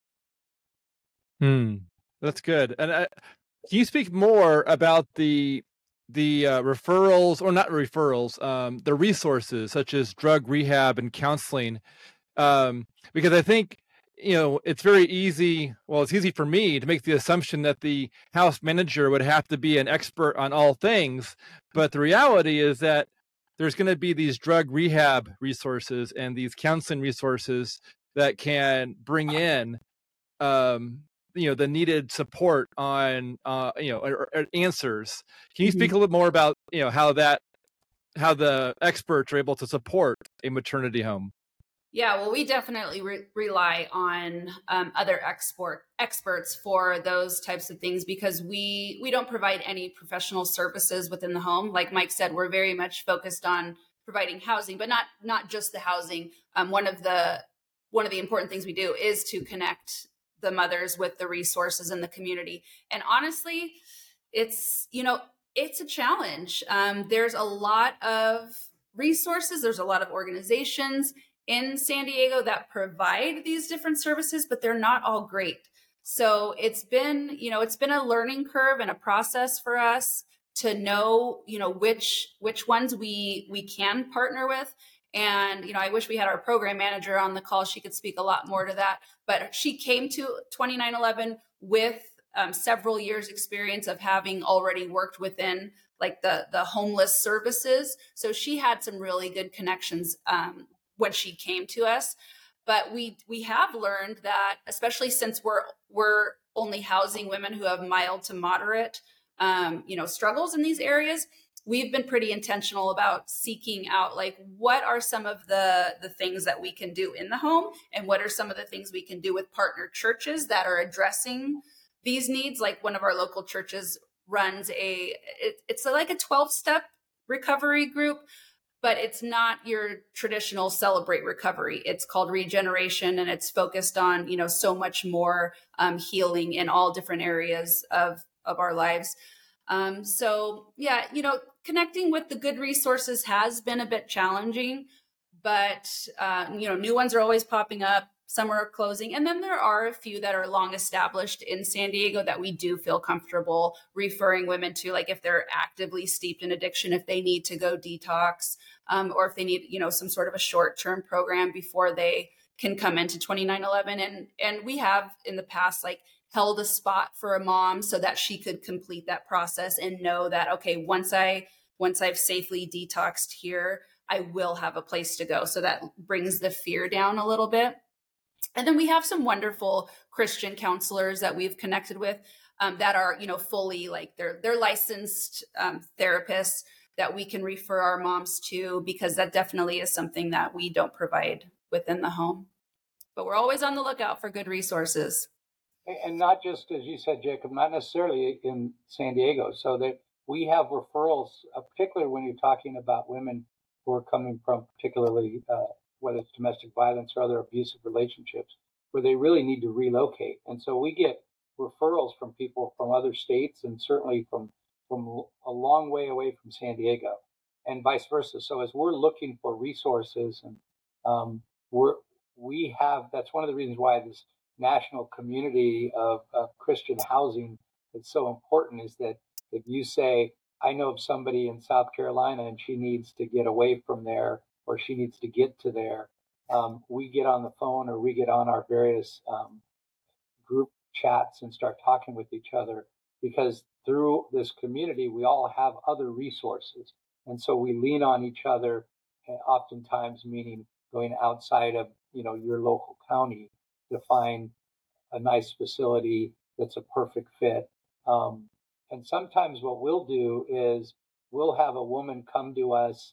Hmm, that's good. And uh, can you speak more about the the uh, referrals, or not referrals, um, the resources such as drug rehab and counseling? Um, because I think, you know, it's very easy. Well, it's easy for me to make the assumption that the house manager would have to be an expert on all things. But the reality is that there's going to be these drug rehab resources and these counseling resources that can bring in, um, you know, the needed support on, uh, you know, or, or answers. Can you mm-hmm. speak a little more about, you know, how that, how the experts are able to support a maternity home? Yeah, well, we definitely re- rely on um, other export experts for those types of things because we we don't provide any professional services within the home. Like Mike said, we're very much focused on providing housing, but not not just the housing. Um, one of the one of the important things we do is to connect the mothers with the resources in the community. And honestly, it's you know it's a challenge. Um, there's a lot of resources. There's a lot of organizations in San Diego that provide these different services, but they're not all great. So it's been, you know, it's been a learning curve and a process for us to know, you know, which which ones we we can partner with. And, you know, I wish we had our program manager on the call. She could speak a lot more to that. But she came to twenty-nine eleven with um, several years experience of having already worked within like the the homeless services. So she had some really good connections um, when she came to us. But we we have learned that, especially since we're we're only housing women who have mild to moderate um, you know, struggles in these areas, we've been pretty intentional about seeking out like what are some of the the things that we can do in the home, and what are some of the things we can do with partner churches that are addressing these needs. Like one of our local churches runs a it, it's like a twelve-step recovery group, but it's not your traditional Celebrate Recovery. It's called Regeneration, and it's focused on, you know, so much more um, healing in all different areas of, of our lives. Um, so yeah, you know, connecting with the good resources has been a bit challenging, but, uh, you know, new ones are always popping up. Some are closing. And then there are a few that are long established in San Diego that we do feel comfortable referring women to, like if they're actively steeped in addiction, if they need to go detox, um, or if they need, you know, some sort of a short-term program before they can come into twenty-nine eleven. And, and we have in the past, like, held a spot for a mom so that she could complete that process and know that, okay, once I, once I've safely detoxed here, I will have a place to go. So that brings the fear down a little bit. And then we have some wonderful Christian counselors that we've connected with um, that are, you know, fully like they're, they're licensed um, therapists that we can refer our moms to, because that definitely is something that we don't provide within the home. But we're always on the lookout for good resources. And not just, as you said, Jacob, not necessarily in San Diego, so that we have referrals, uh, particularly when you're talking about women who are coming from particularly uh, whether it's domestic violence or other abusive relationships, where they really need to relocate. And so we get referrals from people from other states and certainly from, from a long way away from San Diego and vice versa. So as we're looking for resources, and um, we're, we have, that's one of the reasons why this national community of, of Christian housing is so important, is that if you say, I know of somebody in South Carolina and she needs to get away from there, or she needs to get to there, um, we get on the phone or we get on our various um, group chats and start talking with each other, because through this community, we all have other resources. And so we lean on each other, oftentimes meaning going outside of, you know, your local county to find a nice facility that's a perfect fit. Um, and sometimes what we'll do is we'll have a woman come to us.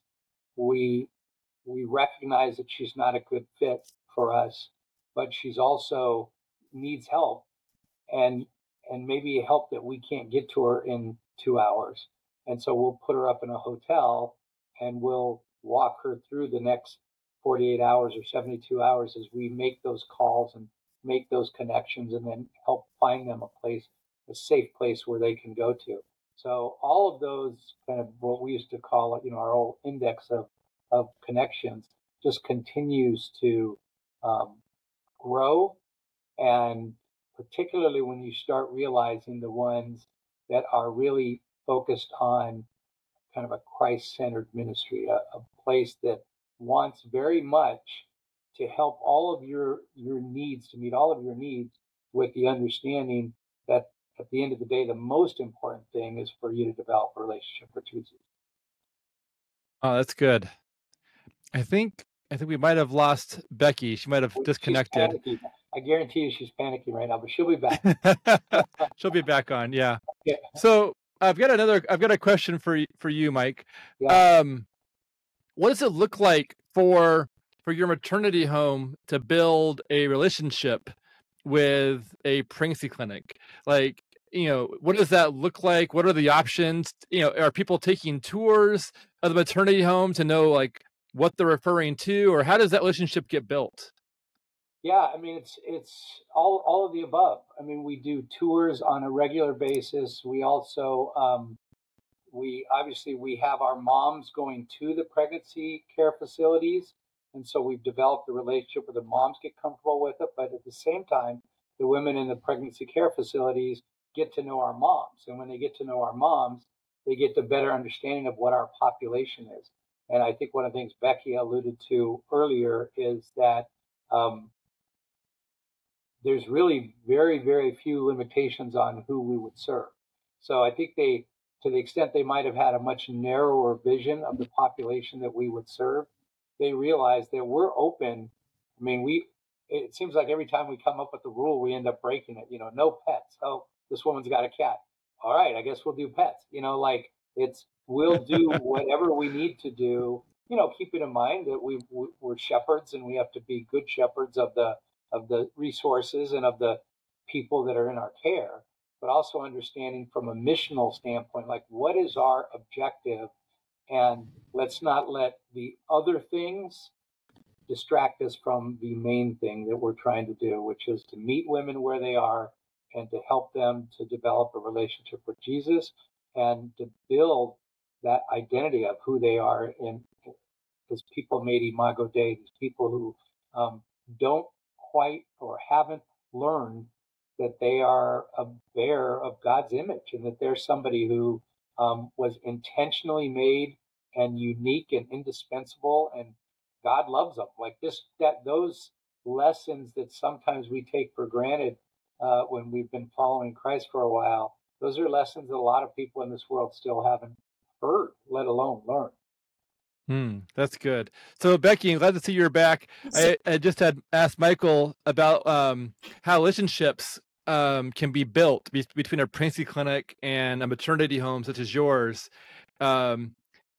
We we recognize that she's not a good fit for us, but she's also needs help, and and maybe help that we can't get to her in two hours. And so we'll put her up in a hotel and we'll walk her through the next forty-eight hours or seventy-two hours as we make those calls and make those connections, and then help find them a place, a safe place where they can go to. So all of those kind of what we used to call, you know, our old index of of connections just continues to um, grow. And particularly when you start realizing the ones that are really focused on kind of a Christ-centered ministry, a, a place that wants very much to help all of your, your needs, to meet all of your needs, with the understanding that at the end of the day, the most important thing is for you to develop a relationship with Jesus. Oh, that's good. I think I think we might have lost Becky. She might have disconnected. She's panicking. I guarantee you she's panicking right now, but she'll be back. She'll be back on, yeah. Yeah. So I've got another I've got a question for for you, Mike. Yeah. Um, what does it look like for for your maternity home to build a relationship with a pregnancy clinic? Like, you know, what does that look like? What are the options? You know, are people taking tours of the maternity home to know like what they're referring to, or how does that relationship get built? Yeah, I mean, it's it's all all of the above. I mean, we do tours on a regular basis. We also um, we obviously we have our moms going to the pregnancy care facilities, and so we've developed a relationship where the moms get comfortable with it. But at the same time, the women in the pregnancy care facilities get to know our moms, and when they get to know our moms, they get the better understanding of what our population is. And I think one of the things Becky alluded to earlier is that um, there's really very, very few limitations on who we would serve. So I think they, to the extent they might have had a much narrower vision of the population that we would serve, they realize that we're open. I mean, we, it seems like every time we come up with the rule, we end up breaking it. You know, no pets. Oh, this woman's got a cat. All right, I guess we'll do pets. You know, like it's, we'll do whatever we need to do, you know, keeping in mind that we, we're shepherds and we have to be good shepherds of the of the resources and of the people that are in our care, but also understanding from a missional standpoint, like what is our objective? And let's not let the other things distract us from the main thing that we're trying to do, which is to meet women where they are and to help them to develop a relationship with Jesus and to build that identity of who they are in as people made Imago Dei, these people who um, don't quite or haven't learned that they are a bearer of God's image and that they're somebody who um, was intentionally made and unique and indispensable, and God loves them. Like this, that those lessons that sometimes we take for granted uh, when we've been following Christ for a while. Those are lessons that a lot of people in this world still haven't heard, let alone learned. Hmm, that's good. So Becky, glad to see you're back. I, I just had asked Michael about um, how relationships um, can be built be- between a pregnancy clinic and a maternity home such as yours. Um,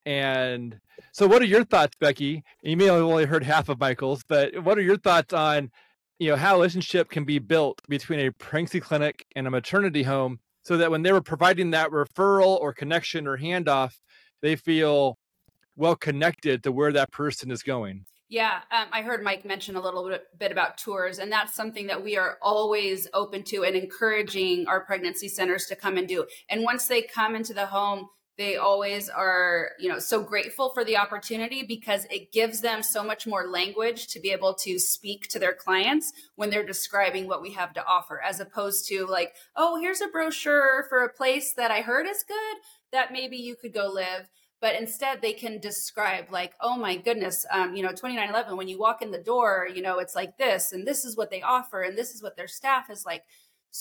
and so what are your thoughts, Becky? You may have only heard half of Michael's, but what are your thoughts on, you know, how a relationship can be built between a pregnancy clinic and a maternity home so that when they were providing that referral or connection or handoff, they feel well connected to where that person is going? Yeah, um, I heard Mike mention a little bit, bit about tours, and that's something that we are always open to and encouraging our pregnancy centers to come and do. And once they come into the home, they always are, you know, so grateful for the opportunity because it gives them so much more language to be able to speak to their clients when they're describing what we have to offer, as opposed to like, oh, here's a brochure for a place that I heard is good that maybe you could go live. But instead they can describe like, oh my goodness, um, you know, twenty-nine eleven, when you walk in the door, you know, it's like this, and this is what they offer, and this is what their staff is like.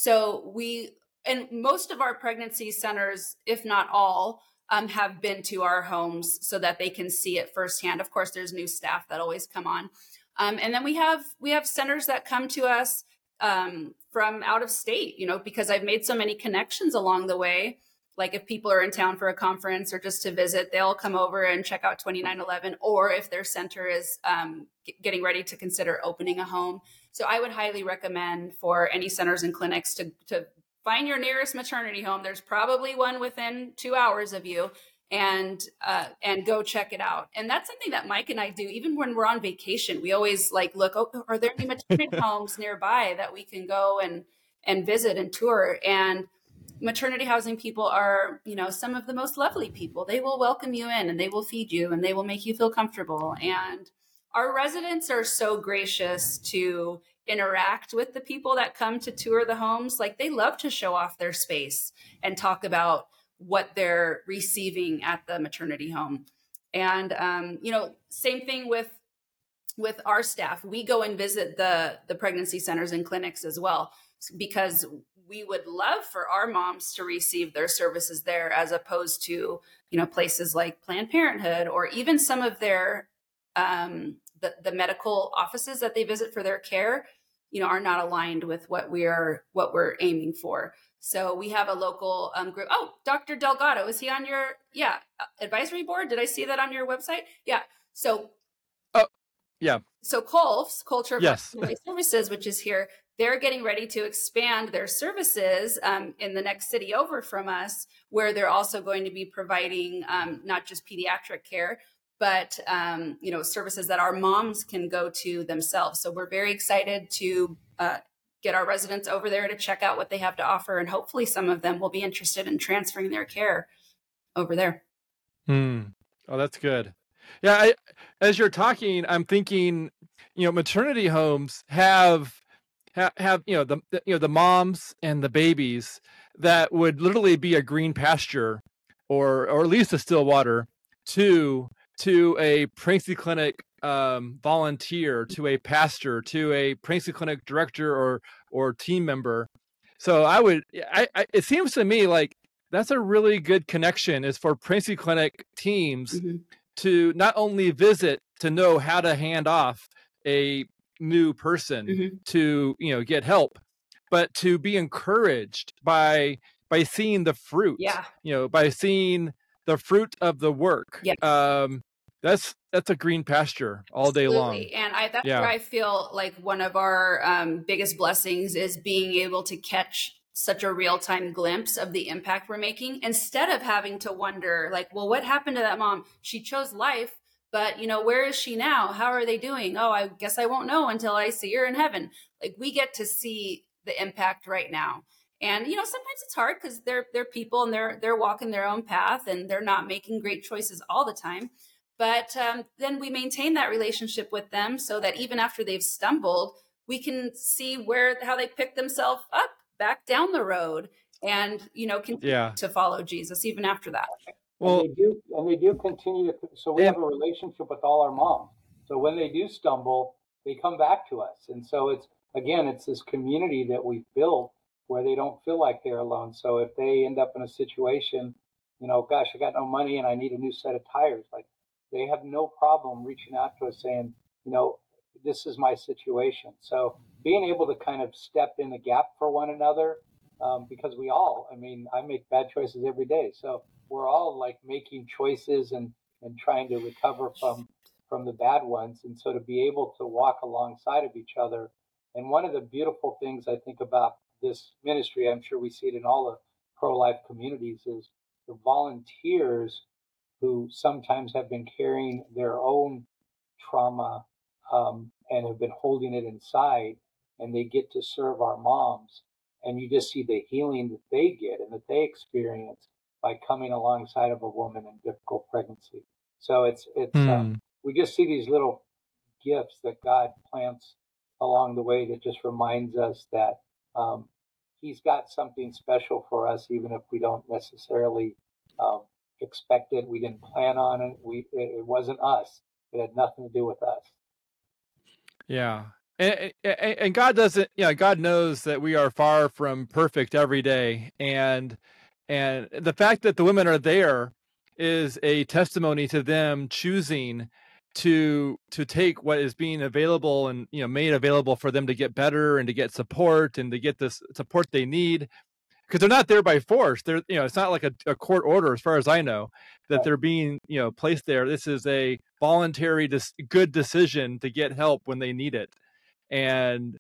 So we, and most of our pregnancy centers, if not all, um, have been to our homes so that they can see it firsthand. Of course, there's new staff that always come on. Um, and then we have, we have centers that come to us um, from out of state, you know, because I've made so many connections along the way. Like if people are in town for a conference or just to visit, they'll come over and check out twenty-nine eleven, or if their center is um, g- getting ready to consider opening a home. So I would highly recommend for any centers and clinics to, to find your nearest maternity home. There's probably one within two hours of you, and uh, and go check it out. And that's something that Mike and I do. Even when we're on vacation, we always like look, oh, are there any maternity homes nearby that we can go and and visit and tour? And maternity housing people are, you know, some of the most lovely people. They will welcome you in and they will feed you and they will make you feel comfortable. And our residents are so gracious to interact with the people that come to tour the homes. Like they love to show off their space and talk about what they're receiving at the maternity home. And, um, you know, same thing with with our staff. We go and visit the the pregnancy centers and clinics as well, because we would love for our moms to receive their services there, as opposed to, you know, places like Planned Parenthood, or even some of their, um, the, the medical offices that they visit for their care, you know, are not aligned with what we are, what we're aiming for. So we have a local um, group. Oh, Doctor Delgado, is he on your, yeah, advisory board? Did I see that on your website? Yeah. So, oh, yeah. So Colf's, Culture of Yes. Family Services, which is here, they're getting ready to expand their services um, in the next city over from us, where they're also going to be providing um, not just pediatric care, but um, you know, services that our moms can go to themselves. So we're very excited to uh, get our residents over there to check out what they have to offer, and hopefully some of them will be interested in transferring their care over there. Hmm. Oh, that's good. Yeah, I, as you're talking, I'm thinking, you know, maternity homes have have, have you know the, the you know the moms and the babies that would literally be a green pasture, or or at least a still water to to a pregnancy clinic um, volunteer, to a pastor, to a pregnancy clinic director or or team member. So I would, I, I it seems to me like that's a really good connection, is for pregnancy clinic teams mm-hmm. to not only visit to know how to hand off a new person mm-hmm. to, you know, get help, but to be encouraged by by seeing the fruit, yeah. you know, by seeing the fruit of the work. Yeah. Um, that's that's a green pasture all day Absolutely. long. And I, that's yeah. where I feel like one of our um, biggest blessings is being able to catch such a real-time glimpse of the impact we're making, instead of having to wonder like, well, what happened to that mom? She chose life, but you know, where is she now? How are they doing? Oh, I guess I won't know until I see her in heaven. Like, we get to see the impact right now. And, you know, sometimes it's hard because they're, they're people and they're, they're walking their own path and they're not making great choices all the time. But um, then we maintain that relationship with them so that even after they've stumbled, we can see where, how they pick themselves up back down the road and, you know, continue yeah. to follow Jesus even after that. Well, and they do, and they do continue to, so we have a relationship with all our moms. So when they do stumble, they come back to us. And so it's, again, it's this community that we've built where they don't feel like they're alone. So if they end up in a situation, you know, gosh, I got no money and I need a new set of tires, like they have no problem reaching out to us saying, you know, this is my situation. So being able to kind of step in the gap for one another, um, because we all, I mean, I make bad choices every day. So we're all like making choices and, and trying to recover from, from the bad ones. And so to be able to walk alongside of each other. And one of the beautiful things I think about this ministry, I'm sure we see it in all the pro-life communities, is the volunteers who sometimes have been carrying their own trauma um, and have been holding it inside, and they get to serve our moms. And you just see the healing that they get and that they experience by coming alongside of a woman in difficult pregnancy. So it's it's Hmm. um, we just see these little gifts that God plants along the way that just reminds us that um, He's got something special for us, even if we don't necessarily um, expect it. We didn't plan on it. We it, it wasn't us. It had nothing to do with us. Yeah. And, and, and God doesn't, you know, God knows that we are far from perfect every day. And, and the fact that the women are there is a testimony to them choosing to, to take what is being available and, you know, made available for them to get better and to get support and to get this support they need. Because they're not there by force. They're, you know, it's not like a, a court order, as far as I know, that Right. they're being, you know, placed there. This is a voluntary, dis- good decision to get help when they need it, and,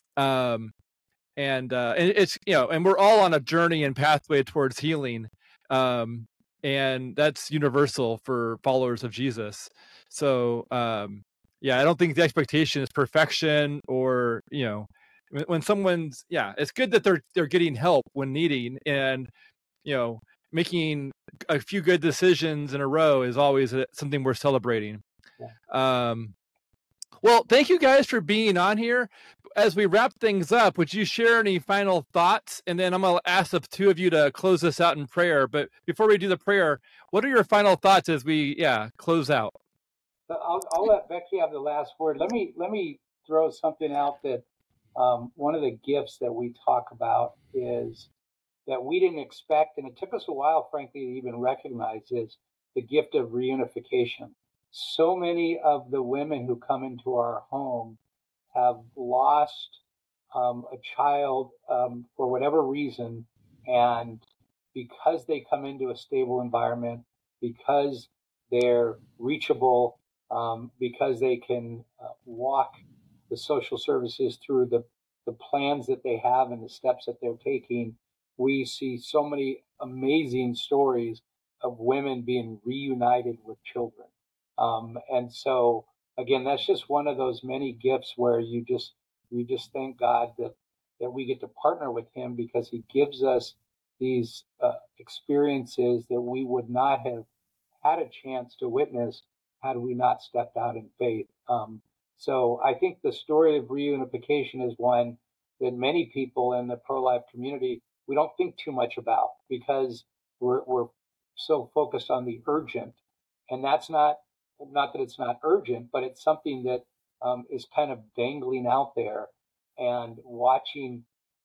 um, and, uh, and it's, you know, and we're all on a journey and pathway towards healing, um, and that's universal for followers of Jesus. So, um, yeah, I don't think the expectation is perfection or, you know, when someone's, yeah, it's good that they're they're getting help when needing, and, you know, making a few good decisions in a row is always a, something we're celebrating. Yeah. Um, well, thank you guys for being on here. As we wrap things up, would you share any final thoughts? And then I'm going to ask the two of you to close this out in prayer. But before we do the prayer, what are your final thoughts as we, yeah, close out? I'll, I'll let Becky have the last word. Let me let me throw something out that um, one of the gifts that we talk about is that we didn't expect, and it took us a while, frankly, to even recognize, is the gift of reunification. So many of the women who come into our home have lost um, a child um, for whatever reason, and because they come into a stable environment, because they're reachable, um, because they can uh, walk the social services through the, the plans that they have and the steps that they're taking, we see so many amazing stories of women being reunited with children. Um, and so, again, that's just one of those many gifts where you just you just thank God that that we get to partner with Him, because He gives us these uh, experiences that we would not have had a chance to witness had we not stepped out in faith. Um, so I think the story of reunification is one that many people in the pro-life community, we don't think too much about, because we're, we're so focused on the urgent. And that's not, not that it's not urgent, but it's something that um, is kind of dangling out there, and watching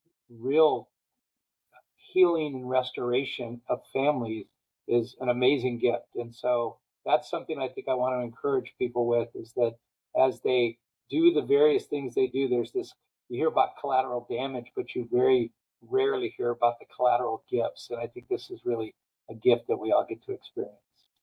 real healing and restoration of families is an amazing gift. And so that's something I think I want to encourage people with, is that as they do the various things they do, there's this, you hear about collateral damage, but you very rarely hear about the collateral gifts. And I think this is really a gift that we all get to experience.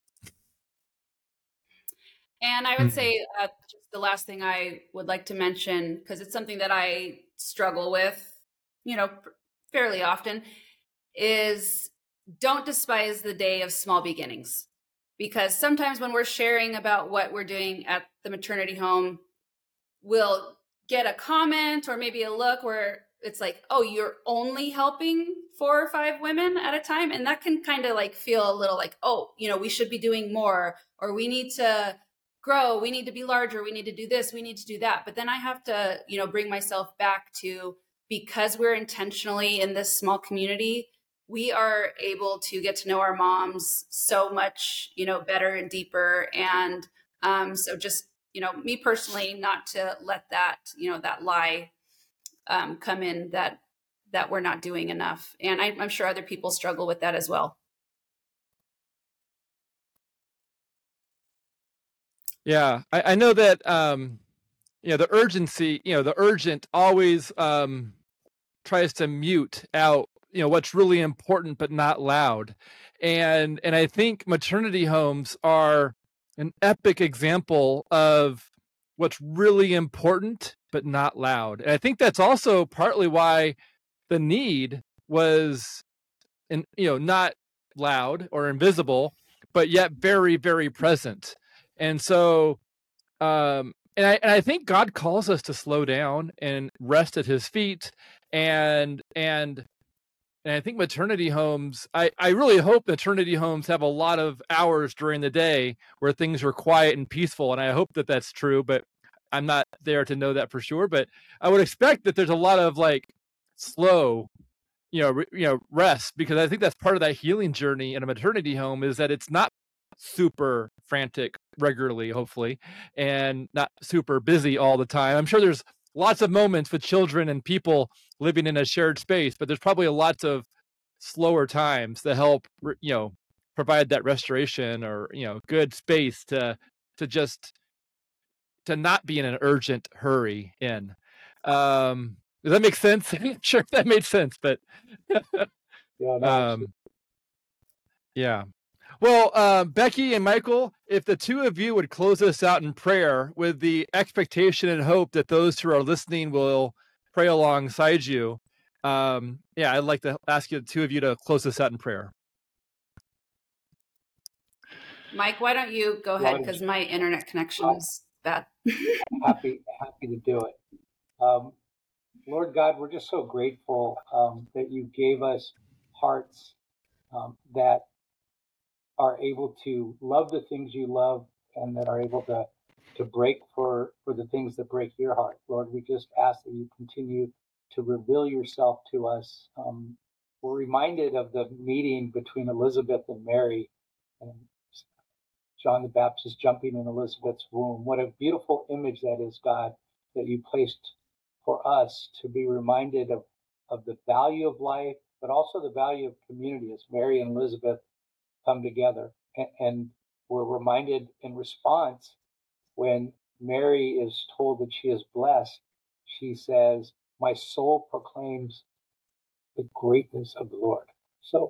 And I would say uh, just the last thing I would like to mention, because it's something that I struggle with, you know, fairly often, is don't despise the day of small beginnings. Because sometimes when we're sharing about what we're doing at the maternity home, we'll get a comment or maybe a look where it's like, oh, you're only helping four or five women at a time. And that can kind of like feel a little like, oh, you know, we should be doing more, or we need to grow, we need to be larger, we need to do this, we need to do that. But then I have to, you know, bring myself back to, because we're intentionally in this small community, we are able to get to know our moms so much, you know, better and deeper. And um, so just, you know, me personally, not to let that, you know, that lie um, come in that, that we're not doing enough. And I, I'm sure other people struggle with that as well. Yeah, I, I know that, um, you know, the urgency, you know, the urgent always um, tries to mute out, you know, what's really important, but not loud. And, and I think maternity homes are an epic example of what's really important, but not loud. And I think that's also partly why the need was, in, you know, not loud or invisible, but yet very, very present. And so, um, and I and I think God calls us to slow down and rest at His feet, and and and I think maternity homes. I I really hope maternity homes have a lot of hours during the day where things are quiet and peaceful, and I hope that that's true. But I'm not there to know that for sure. But I would expect that there's a lot of like slow, you know, re, you know, rest, because I think that's part of that healing journey in a maternity home, is that it's not super frantic regularly, hopefully, and not super busy all the time. I'm sure there's lots of moments with children and people living in a shared space, but there's probably lots of slower times that help, you know, provide that restoration, or, you know, good space to to just to not be in an urgent hurry in. Um, does that make sense? I'm sure that made sense, but Yeah, no, um, yeah. Well, uh, Becky and Michael, if the two of you would close us out in prayer with the expectation and hope that those who are listening will pray alongside you. Um, yeah, I'd like to ask you, the two of you, to close us out in prayer. Mike, why don't you go ahead, because my internet connection's bad. happy, happy to do it. Um, Lord God, we're just so grateful um, that you gave us hearts um, that are able to love the things you love, and that are able to to break for, for the things that break your heart. Lord, we just ask that you continue to reveal yourself to us. Um, we're reminded of the meeting between Elizabeth and Mary, and John the Baptist jumping in Elizabeth's womb. What a beautiful image that is, God, that you placed for us to be reminded of, of the value of life, but also the value of community, as Mary and Elizabeth come together. And, and we're reminded in response, when Mary is told that she is blessed, she says, my soul proclaims the greatness of the Lord. So,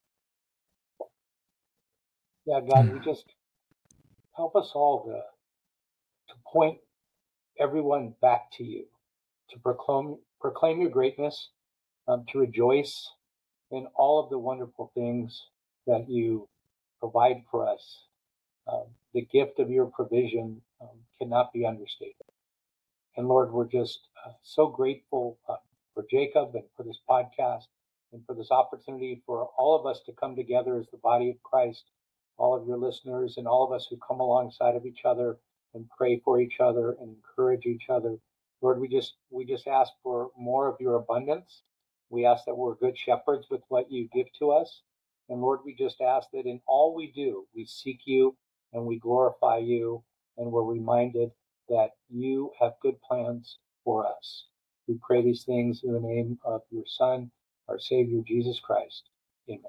yeah, God, we just help us all to, to point everyone back to you, to proclaim, proclaim your greatness, um, to rejoice in all of the wonderful things that you provide for us. Um, the gift of your provision um, cannot be understated. And Lord, we're just uh, so grateful uh, for Jacob and for this podcast, and for this opportunity for all of us to come together as the body of Christ, all of your listeners and all of us who come alongside of each other and pray for each other and encourage each other. Lord, we just we just ask for more of your abundance. We ask that we're good shepherds with what you give to us. And Lord, we just ask that in all we do, we seek you and we glorify you, and we're reminded that you have good plans for us. We pray these things in the name of your Son, our Savior, Jesus Christ. Amen.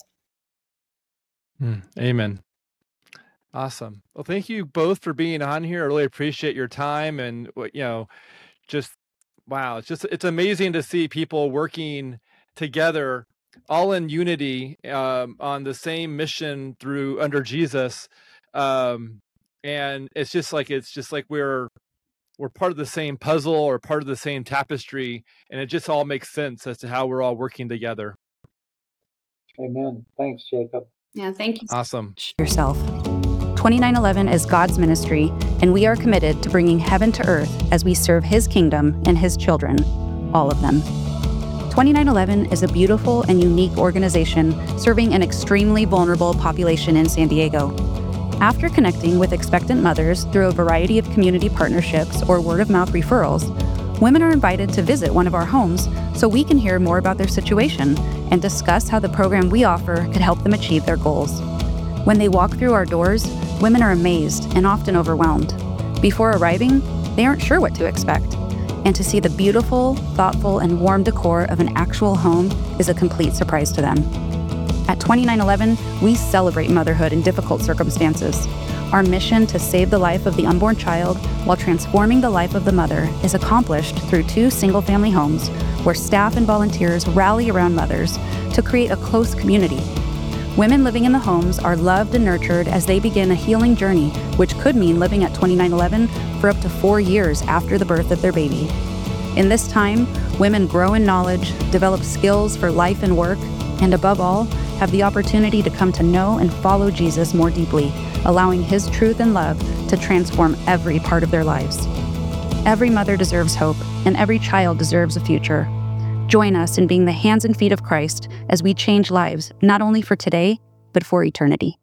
Mm, amen. Awesome. Well, thank you both for being on here. I really appreciate your time, and, you know, just, wow, it's just, it's amazing to see people working together, all in unity, um, on the same mission through under Jesus. Um, and it's just like, it's just like we're, we're part of the same puzzle, or part of the same tapestry, and it just all makes sense as to how we're all working together. Amen. Thanks, Jacob. Yeah, thank you. Awesome. Yourself. twenty-nine eleven is God's ministry, and we are committed to bringing heaven to earth as we serve His kingdom and His children, all of them. twenty-nine eleven is a beautiful and unique organization serving an extremely vulnerable population in San Diego. After connecting with expectant mothers through a variety of community partnerships or word-of-mouth referrals, women are invited to visit one of our homes so we can hear more about their situation and discuss how the program we offer could help them achieve their goals. When they walk through our doors, women are amazed and often overwhelmed. Before arriving, they aren't sure what to expect. And to see the beautiful, thoughtful, and warm decor of an actual home is a complete surprise to them. At twenty-nine eleven, we celebrate motherhood in difficult circumstances. Our mission to save the life of the unborn child while transforming the life of the mother is accomplished through two single-family homes where staff and volunteers rally around mothers to create a close community. Women living in the homes are loved and nurtured as they begin a healing journey, which could mean living at twenty-nine eleven for up to four years after the birth of their baby. In this time, women grow in knowledge, develop skills for life and work, and above all, have the opportunity to come to know and follow Jesus more deeply, allowing his truth and love to transform every part of their lives. Every mother deserves hope, and every child deserves a future. Join us in being the hands and feet of Christ as we change lives, not only for today, but for eternity.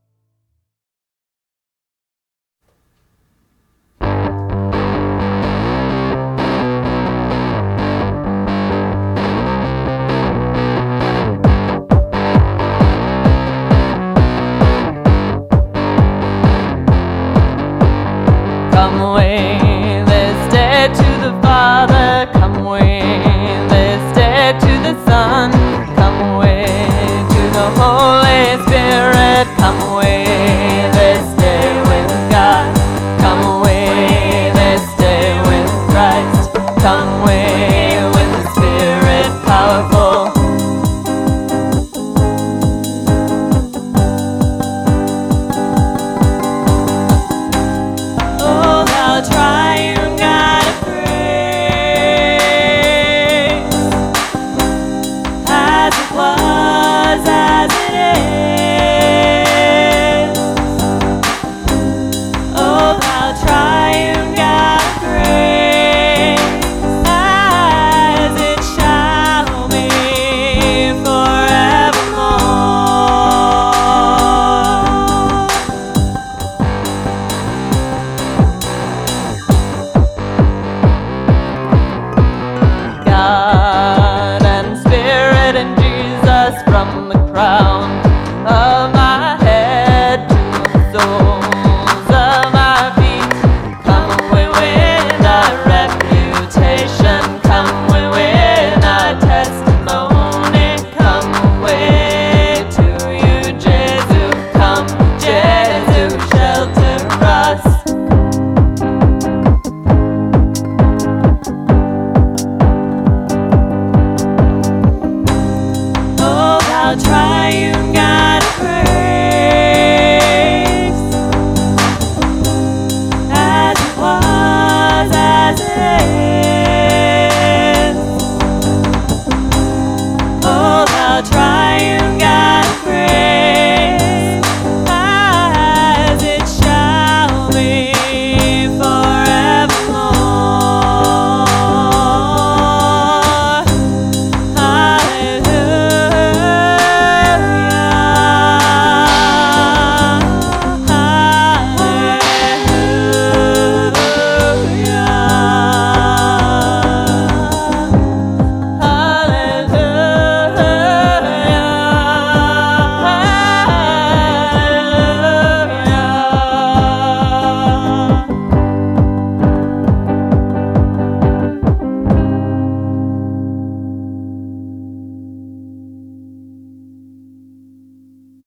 Come away this day to the Father, come away this day to the Son, come away to the Holy Spirit, come away this day with God, come away this day with Christ, come away with the Spirit powerful. Oh, how triune God of grace, as it was, as it is. Oh, how triune God of grace, as it shall be forevermore. God and Spirit and Jesus from the crown of my